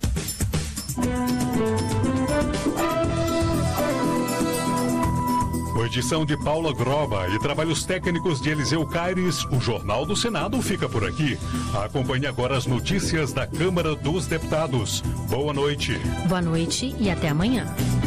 Com edição de Paula Groba e trabalhos técnicos de Eliseu Caires, o Jornal do Senado fica por aqui. Acompanhe agora as notícias da Câmara dos Deputados. Boa noite. Boa noite e até amanhã.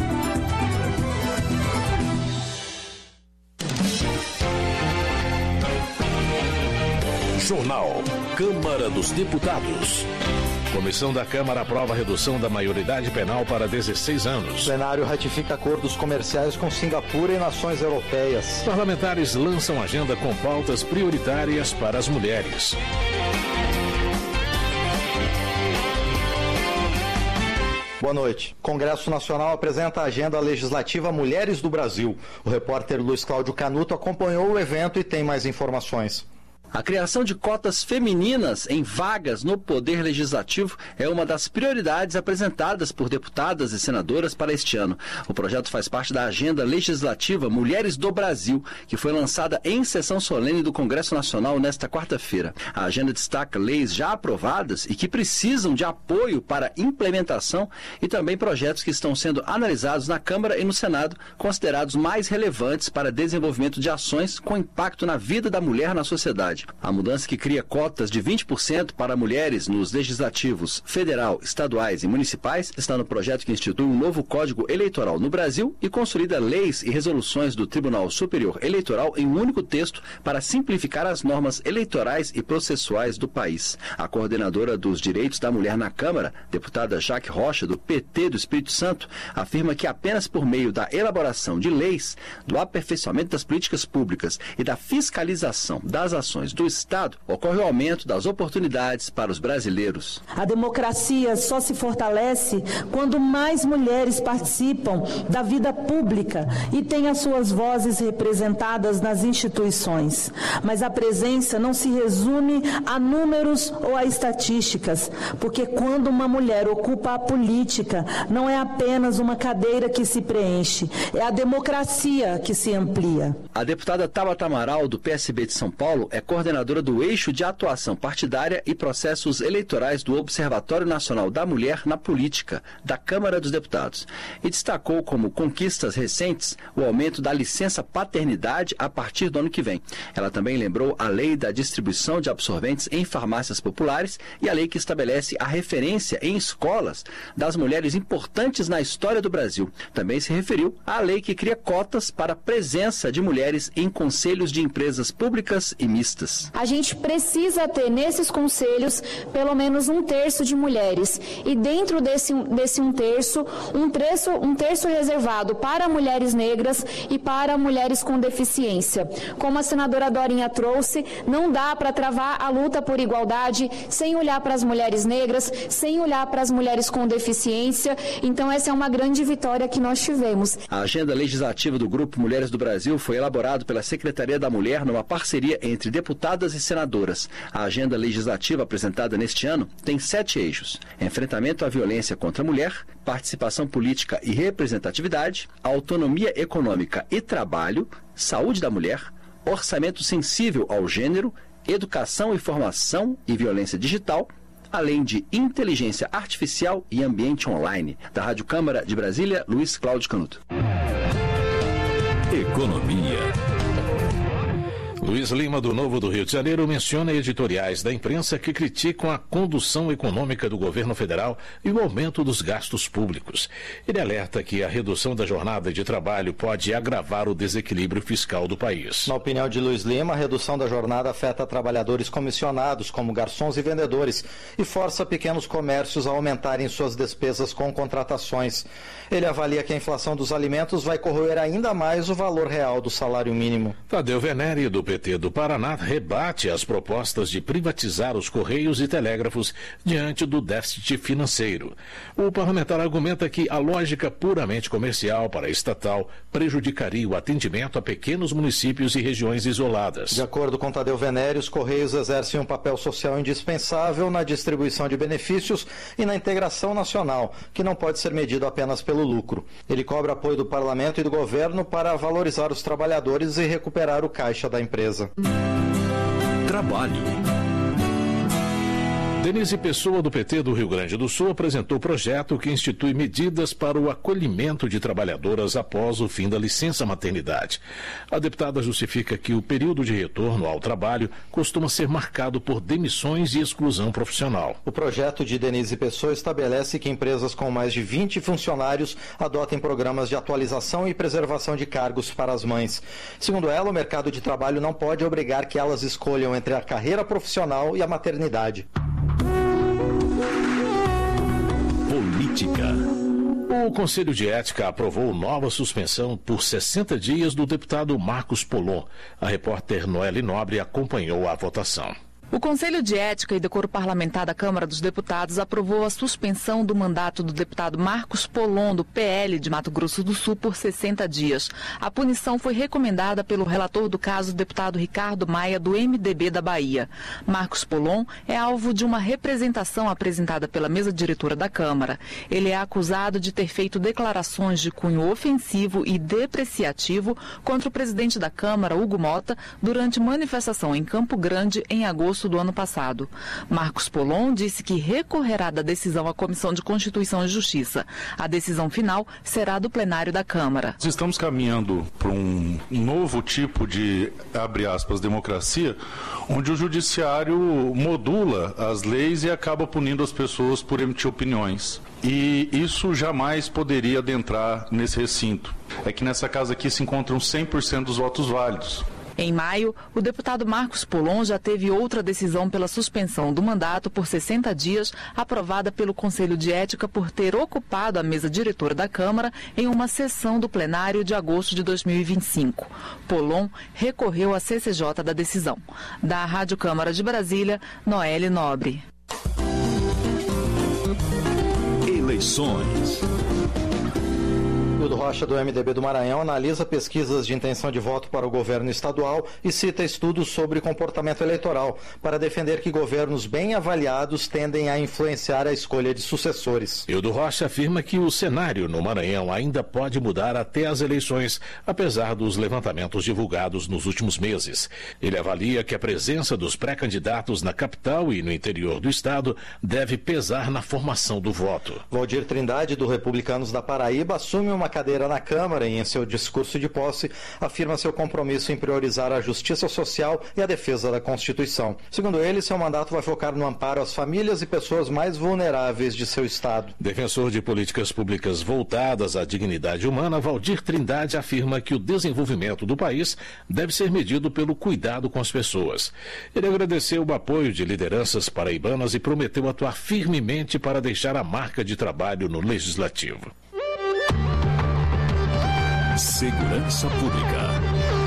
Jornal Câmara dos Deputados. Comissão da Câmara aprova a redução da maioridade penal para 16 anos. O plenário ratifica acordos comerciais com Singapura e nações europeias. Parlamentares lançam agenda com pautas prioritárias para as mulheres. Boa noite. Congresso Nacional apresenta a agenda legislativa Mulheres do Brasil. O repórter Luiz Cláudio Canuto acompanhou o evento e tem mais informações. A criação de cotas femininas em vagas no Poder Legislativo é uma das prioridades apresentadas por deputadas e senadoras para este ano. O projeto faz parte da Agenda Legislativa Mulheres do Brasil, que foi lançada em sessão solene do Congresso Nacional nesta quarta-feira. A agenda destaca leis já aprovadas e que precisam de apoio para implementação e também projetos que estão sendo analisados na Câmara e no Senado, considerados mais relevantes para desenvolvimento de ações com impacto na vida da mulher na sociedade. A mudança que cria cotas de 20% para mulheres nos legislativos federal, estaduais e municipais está no projeto que institui um novo Código Eleitoral no Brasil e consolida leis e resoluções do Tribunal Superior Eleitoral em um único texto para simplificar as normas eleitorais e processuais do país. A coordenadora dos direitos da mulher na Câmara, deputada Jaque Rocha, do PT do Espírito Santo, afirma que apenas por meio da elaboração de leis, do aperfeiçoamento das políticas públicas e da fiscalização das ações instituições do Estado, ocorre o aumento das oportunidades para os brasileiros. A democracia só se fortalece quando mais mulheres participam da vida pública e têm as suas vozes representadas nas instituições. Mas a presença não se resume a números ou a estatísticas, porque quando uma mulher ocupa a política, não é apenas uma cadeira que se preenche, é a democracia que se amplia. A deputada Tabata Amaral, do PSB de São Paulo, é coordenadora do Eixo de Atuação Partidária e Processos Eleitorais do Observatório Nacional da Mulher na Política, da Câmara dos Deputados, e destacou como conquistas recentes o aumento da licença paternidade a partir do ano que vem. Ela também lembrou a lei da distribuição de absorventes em farmácias populares e a lei que estabelece a referência em escolas das mulheres importantes na história do Brasil. Também se referiu à lei que cria cotas para a presença de mulheres em conselhos de empresas públicas e mistas. A gente precisa ter nesses conselhos pelo menos 1/3 de mulheres e dentro desse 1/3, um terço reservado para mulheres negras e para mulheres com deficiência. Como a senadora Dorinha trouxe, não dá para travar a luta por igualdade sem olhar para as mulheres negras, sem olhar para as mulheres com deficiência. Então essa é uma grande vitória que nós tivemos. A agenda legislativa do Grupo Mulheres do Brasil foi elaborada pela Secretaria da Mulher numa parceria entre deputadas e senadoras. A agenda legislativa apresentada neste ano tem 7 eixos: enfrentamento à violência contra a mulher, participação política e representatividade, autonomia econômica e trabalho, saúde da mulher, orçamento sensível ao gênero, educação e formação e violência digital, além de inteligência artificial e ambiente online. Da Rádio Câmara de Brasília, Luiz Cláudio Canuto. Economia. Luiz Lima, do Novo do Rio de Janeiro, menciona editoriais da imprensa que criticam a condução econômica do governo federal e o aumento dos gastos públicos. Ele alerta que a redução da jornada de trabalho pode agravar o desequilíbrio fiscal do país. Na opinião de Luiz Lima, a redução da jornada afeta trabalhadores comissionados, como garçons e vendedores, e força pequenos comércios a aumentarem suas despesas com contratações. Ele avalia que a inflação dos alimentos vai corroer ainda mais o valor real do salário mínimo. Tadeu Venere, do PT do Paraná, rebate as propostas de privatizar os Correios e Telégrafos diante do déficit financeiro. O parlamentar argumenta que a lógica puramente comercial para a estatal prejudicaria o atendimento a pequenos municípios e regiões isoladas. De acordo com Tadeu Venere, os Correios exercem um papel social indispensável na distribuição de benefícios e na integração nacional, que não pode ser medido apenas pelo lucro. Ele cobra apoio do parlamento e do governo para valorizar os trabalhadores e recuperar o caixa da empresa. Trabalho. Denise Pessoa, do PT do Rio Grande do Sul, apresentou projeto que institui medidas para o acolhimento de trabalhadoras após o fim da licença maternidade. A deputada justifica que o período de retorno ao trabalho costuma ser marcado por demissões e exclusão profissional. O projeto de Denise Pessoa estabelece que empresas com mais de 20 funcionários adotem programas de atualização e preservação de cargos para as mães. Segundo ela, o mercado de trabalho não pode obrigar que elas escolham entre a carreira profissional e a maternidade. Política. O Conselho de Ética aprovou nova suspensão por 60 dias do deputado Marcos Polon. A repórter Noeli Nobre acompanhou a votação. O Conselho de Ética e Decoro Parlamentar da Câmara dos Deputados aprovou a suspensão do mandato do deputado Marcos Polon, do PL de Mato Grosso do Sul, por 60 dias. A punição foi recomendada pelo relator do caso, o deputado Ricardo Maia, do MDB da Bahia. Marcos Polon é alvo de uma representação apresentada pela mesa diretora da Câmara. Ele é acusado de ter feito declarações de cunho ofensivo e depreciativo contra o presidente da Câmara, Hugo Mota, durante manifestação em Campo Grande, em agosto do ano passado. Marcos Polon disse que recorrerá da decisão à Comissão de Constituição e Justiça. A decisão final será do plenário da Câmara. Estamos caminhando para um novo tipo de, abre aspas, democracia, onde o judiciário modula as leis e acaba punindo as pessoas por emitir opiniões. E isso jamais poderia adentrar nesse recinto. É que nessa casa aqui se encontram 100% dos votos válidos. Em maio, o deputado Marcos Polon já teve outra decisão pela suspensão do mandato por 60 dias, aprovada pelo Conselho de Ética por ter ocupado a mesa diretora da Câmara em uma sessão do plenário de agosto de 2025. Polon recorreu à CCJ da decisão. Da Rádio Câmara de Brasília, Noelle Nobre. Eleições. Hildo Rocha, do MDB do Maranhão, analisa pesquisas de intenção de voto para o governo estadual e cita estudos sobre comportamento eleitoral para defender que governos bem avaliados tendem a influenciar a escolha de sucessores. Hildo Rocha afirma que o cenário no Maranhão ainda pode mudar até as eleições, apesar dos levantamentos divulgados nos últimos meses. Ele avalia que a presença dos pré-candidatos na capital e no interior do estado deve pesar na formação do voto. Valdir Trindade, do Republicanos da Paraíba, assume uma cadeira na Câmara e, em seu discurso de posse, afirma seu compromisso em priorizar a justiça social e a defesa da Constituição. Segundo ele, seu mandato vai focar no amparo às famílias e pessoas mais vulneráveis de seu estado. Defensor de políticas públicas voltadas à dignidade humana, Valdir Trindade afirma que o desenvolvimento do país deve ser medido pelo cuidado com as pessoas. Ele agradeceu o apoio de lideranças paraibanas e prometeu atuar firmemente para deixar a marca de trabalho no Legislativo. Segurança Pública.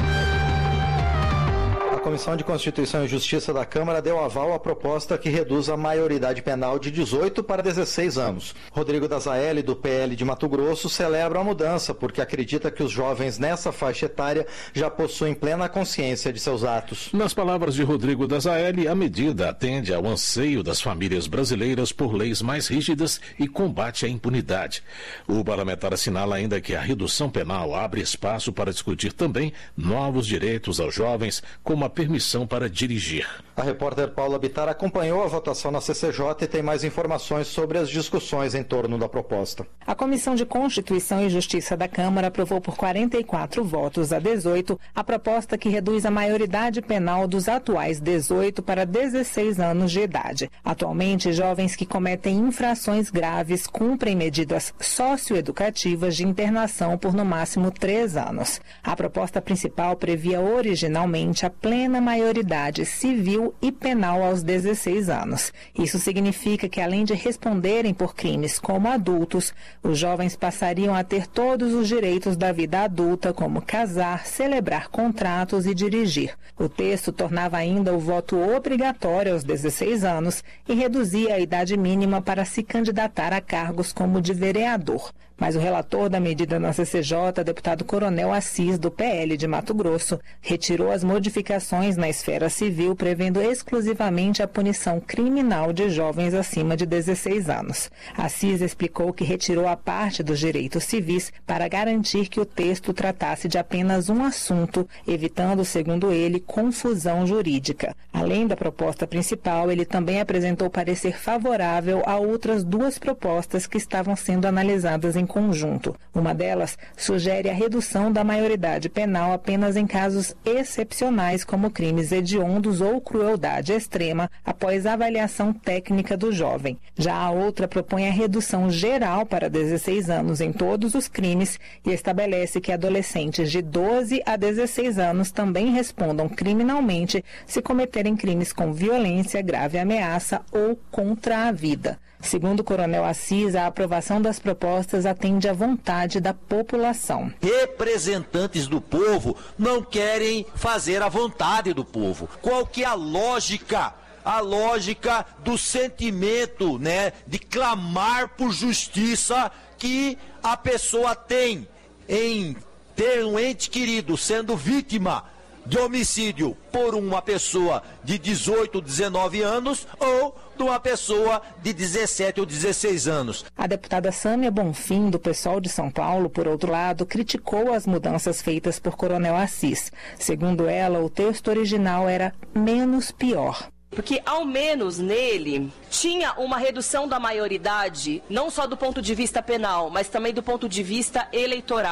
A Comissão de Constituição e Justiça da Câmara deu aval à proposta que reduz a maioridade penal de 18 para 16 anos. Rodrigo Dazaelli, do PL de Mato Grosso, celebra a mudança porque acredita que os jovens nessa faixa etária já possuem plena consciência de seus atos. Nas palavras de Rodrigo Dazaelli, a medida atende ao anseio das famílias brasileiras por leis mais rígidas e combate à impunidade. O parlamentar assinala ainda que a redução penal abre espaço para discutir também novos direitos aos jovens, como a permissão para dirigir. A repórter Paula Bittar acompanhou a votação na CCJ e tem mais informações sobre as discussões em torno da proposta. A Comissão de Constituição e Justiça da Câmara aprovou por 44 votos a 18 a proposta que reduz a maioridade penal dos atuais 18 para 16 anos de idade. Atualmente, jovens que cometem infrações graves cumprem medidas socioeducativas de internação por no máximo 3 anos. A proposta principal previa originalmente a plena maioridade civil e penal aos 16 anos. Isso significa que, além de responderem por crimes como adultos, os jovens passariam a ter todos os direitos da vida adulta, como casar, celebrar contratos e dirigir. O texto tornava ainda o voto obrigatório aos 16 anos e reduzia a idade mínima para se candidatar a cargos como de vereador. Mas o relator da medida na CCJ, deputado Coronel Assis, do PL de Mato Grosso, retirou as modificações na esfera civil, prevendo exclusivamente a punição criminal de jovens acima de 16 anos. Assis explicou que retirou a parte dos direitos civis para garantir que o texto tratasse de apenas um assunto, evitando, segundo ele, confusão jurídica. Além da proposta principal, ele também apresentou parecer favorável a outras 2 propostas que estavam sendo analisadas em conjunto. Uma delas sugere a redução da maioridade penal apenas em casos excepcionais, como crimes hediondos ou crueldade extrema, após avaliação técnica do jovem. Já a outra propõe a redução geral para 16 anos em todos os crimes e estabelece que adolescentes de 12 a 16 anos também respondam criminalmente se cometerem crimes com violência, grave ameaça ou contra a vida. Segundo o Coronel Assis, a aprovação das propostas atende à vontade da população. Representantes do povo não querem fazer a vontade do povo. Qual que é a lógica? A lógica do sentimento, de clamar por justiça que a pessoa tem em ter um ente querido sendo vítima de homicídio por uma pessoa de 18, 19 anos ou de uma pessoa de 17 ou 16 anos. A deputada Sâmia Bonfim, do PSOL de São Paulo, por outro lado, criticou as mudanças feitas por Coronel Assis. Segundo ela, o texto original era menos pior. Porque, ao menos nele, tinha uma redução da maioridade, não só do ponto de vista penal, mas também do ponto de vista eleitoral.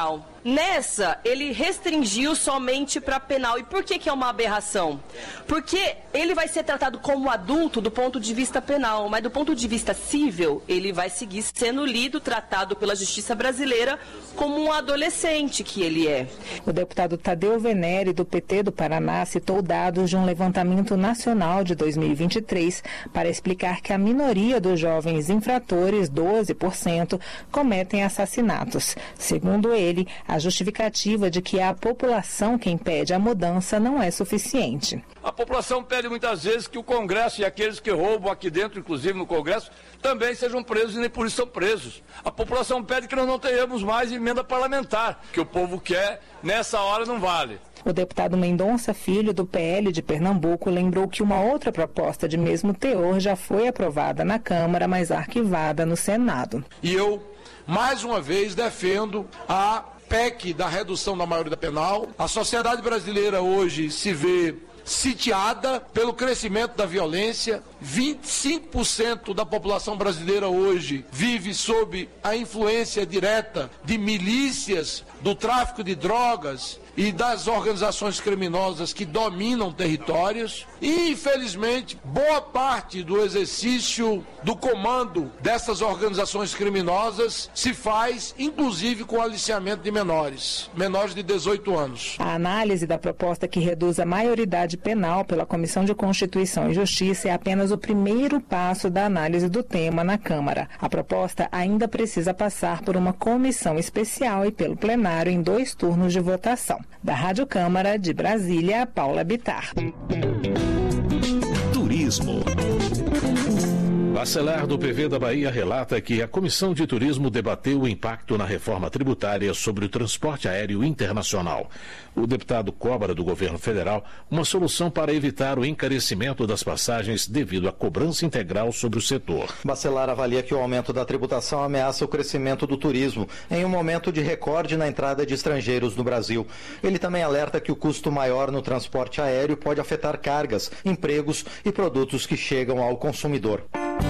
Nessa, ele restringiu somente para penal. E por que é uma aberração? Porque ele vai ser tratado como adulto do ponto de vista penal, mas do ponto de vista civil, ele vai seguir sendo lido, tratado pela justiça brasileira como um adolescente que ele é. O deputado Tadeu Venere, do PT do Paraná, citou dados de um levantamento nacional de 2023 para explicar que a minoria dos jovens infratores, 12%, cometem assassinatos. Segundo ele, a justificativa de que é a população quem pede a mudança não é suficiente. A população pede muitas vezes que o Congresso e aqueles que roubam aqui dentro, inclusive no Congresso, também sejam presos e nem por isso são presos. A população pede que nós não tenhamos mais emenda parlamentar, que o povo quer, nessa hora não vale. O deputado Mendonça Filho, do PL de Pernambuco, lembrou que uma outra proposta de mesmo teor já foi aprovada na Câmara, mas arquivada no Senado. E eu, mais uma vez, defendo a PEC da redução da maioria penal. A sociedade brasileira hoje se vê sitiada pelo crescimento da violência. 25% da população brasileira hoje vive sob a influência direta de milícias, do tráfico de drogas e das organizações criminosas que dominam territórios. E, infelizmente, boa parte do exercício do comando dessas organizações criminosas se faz, inclusive, com aliciamento de menores de 18 anos. A análise da proposta que reduz a maioridade penal pela Comissão de Constituição e Justiça é apenas o primeiro passo da análise do tema na Câmara. A proposta ainda precisa passar por uma comissão especial e pelo plenário em 2 turnos de votação. Da Rádio Câmara de Brasília, Paula Bittar. Turismo. Bacelar, do PV da Bahia, relata que a Comissão de Turismo debateu o impacto na reforma tributária sobre o transporte aéreo internacional. O deputado cobra do governo federal uma solução para evitar o encarecimento das passagens devido à cobrança integral sobre o setor. Bacelar avalia que o aumento da tributação ameaça o crescimento do turismo, em um momento de recorde na entrada de estrangeiros no Brasil. Ele também alerta que o custo maior no transporte aéreo pode afetar cargas, empregos e produtos que chegam ao consumidor.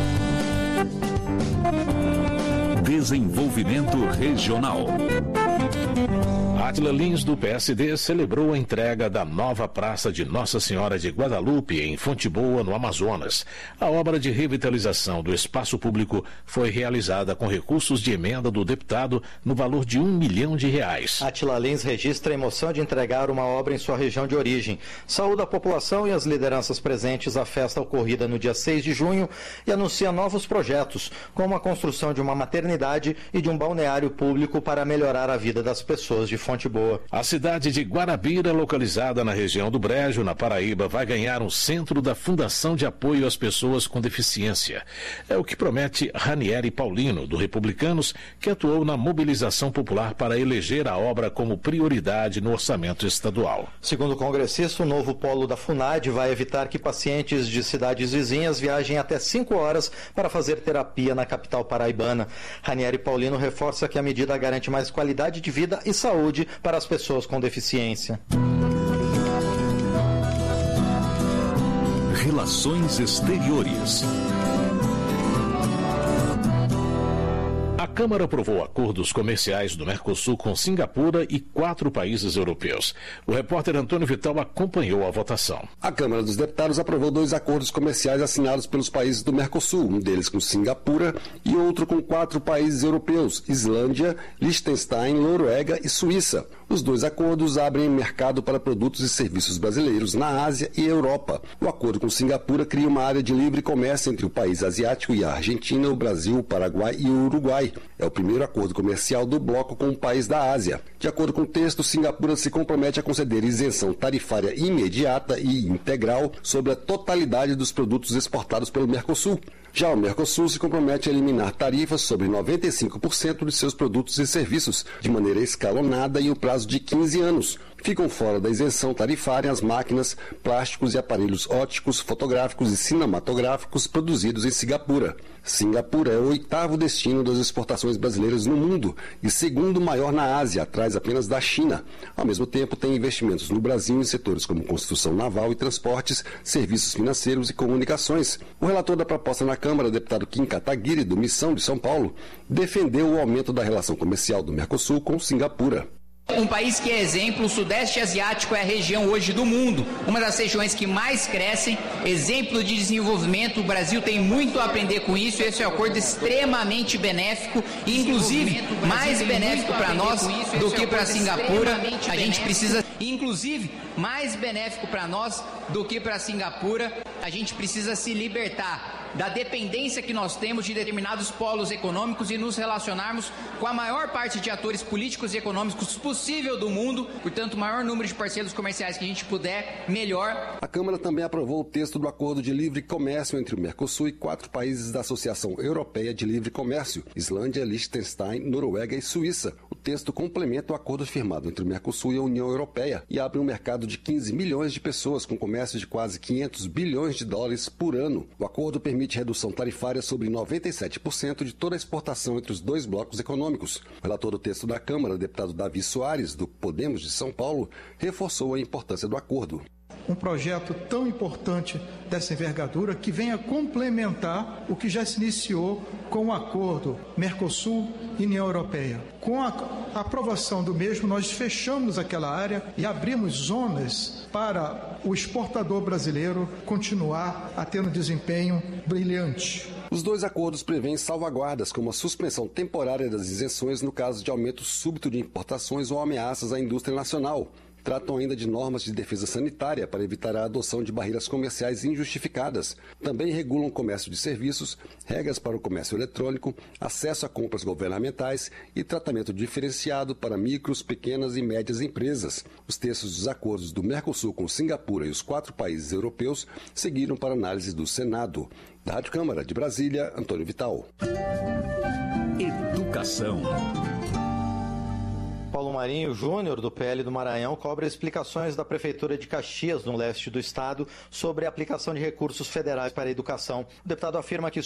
Desenvolvimento regional. Átila Lins, do PSD, celebrou a entrega da nova Praça de Nossa Senhora de Guadalupe, em Fonte Boa, no Amazonas. A obra de revitalização do espaço público foi realizada com recursos de emenda do deputado no valor de R$1 milhão. Átila Lins registra a emoção de entregar uma obra em sua região de origem. Saúda a população e as lideranças presentes à festa ocorrida no dia 6 de junho e anuncia novos projetos, como a construção de uma maternidade e de um balneário público para melhorar a vida das pessoas de Fonte Boa. A cidade de Guarabira, localizada na região do Brejo, na Paraíba, vai ganhar um centro da Fundação de Apoio às Pessoas com Deficiência. É o que promete Ranieri Paulino, do Republicanos, que atuou na mobilização popular para eleger a obra como prioridade no orçamento estadual. Segundo o congressista, o novo polo da FUNAD vai evitar que pacientes de cidades vizinhas viajem até 5 horas para fazer terapia na capital paraibana. Ranieri Paulino reforça que a medida garante mais qualidade de vida e saúde para as pessoas com deficiência. Relações Exteriores. A Câmara aprovou acordos comerciais do Mercosul com Singapura e 4 países europeus. O repórter Antônio Vital acompanhou a votação. A Câmara dos Deputados aprovou 2 acordos comerciais assinados pelos países do Mercosul, um deles com Singapura e outro com 4 países europeus, Islândia, Liechtenstein, Noruega e Suíça. Os 2 acordos abrem mercado para produtos e serviços brasileiros na Ásia e Europa. O acordo com Singapura cria uma área de livre comércio entre o país asiático e a Argentina, o Brasil, o Paraguai e o Uruguai. É o primeiro acordo comercial do bloco com um país da Ásia. De acordo com o texto, Singapura se compromete a conceder isenção tarifária imediata e integral sobre a totalidade dos produtos exportados pelo Mercosul. Já o Mercosul se compromete a eliminar tarifas sobre 95% de seus produtos e serviços, de maneira escalonada e o prazo de 15 anos. Ficam fora da isenção tarifária as máquinas, plásticos e aparelhos ópticos, fotográficos e cinematográficos produzidos em Singapura. Singapura é o 8º destino das exportações brasileiras no mundo e 2º maior na Ásia, atrás apenas da China. Ao mesmo tempo, tem investimentos no Brasil em setores como construção naval e transportes, serviços financeiros e comunicações. O relator da proposta na Câmara, deputado Kim Kataguiri, do Missão de São Paulo, defendeu o aumento da relação comercial do Mercosul com Singapura. Um país que é exemplo, o Sudeste Asiático é a região hoje do mundo, uma das regiões que mais crescem, exemplo de desenvolvimento. O Brasil tem muito a aprender com isso. Esse é um acordo extremamente benéfico, inclusive mais benéfico para nós do que para Singapura. A gente precisa, inclusive, mais benéfico para nós do que para Singapura. A gente precisa se libertar da dependência que nós temos de determinados polos econômicos e nos relacionarmos com a maior parte de atores políticos e econômicos possível do mundo. Portanto, o maior número de parceiros comerciais que a gente puder, melhor. A Câmara também aprovou o texto do Acordo de Livre Comércio entre o Mercosul e 4 países da Associação Europeia de Livre Comércio: Islândia, Liechtenstein, Noruega e Suíça. O texto complementa o acordo firmado entre o Mercosul e a União Europeia e abre um mercado de 15 milhões de pessoas com comércio de quase 500 bilhões de dólares por ano. O acordo permite redução tarifária sobre 97% de toda a exportação entre os dois blocos econômicos. O relator do texto da Câmara, o deputado Davi Soares, do Podemos de São Paulo, reforçou a importância do acordo. Um projeto tão importante dessa envergadura que venha complementar o que já se iniciou com o acordo Mercosul e União Europeia. Com a aprovação do mesmo, nós fechamos aquela área e abrimos zonas para o exportador brasileiro continuar a ter um desempenho brilhante. Os dois acordos prevêem salvaguardas, como a suspensão temporária das isenções no caso de aumento súbito de importações ou ameaças à indústria nacional. Tratam ainda de normas de defesa sanitária para evitar a adoção de barreiras comerciais injustificadas. Também regulam o comércio de serviços, regras para o comércio eletrônico, acesso a compras governamentais e tratamento diferenciado para micros, pequenas e médias empresas. Os textos dos acordos do Mercosul com Singapura e os 4 países europeus seguiram para análise do Senado. Da Rádio Câmara de Brasília, Antônio Vital. Educação. Paulo Marinho Júnior, do PL do Maranhão, cobra explicações da Prefeitura de Caxias, no leste do estado, sobre a aplicação de recursos federais para a educação. O deputado afirma que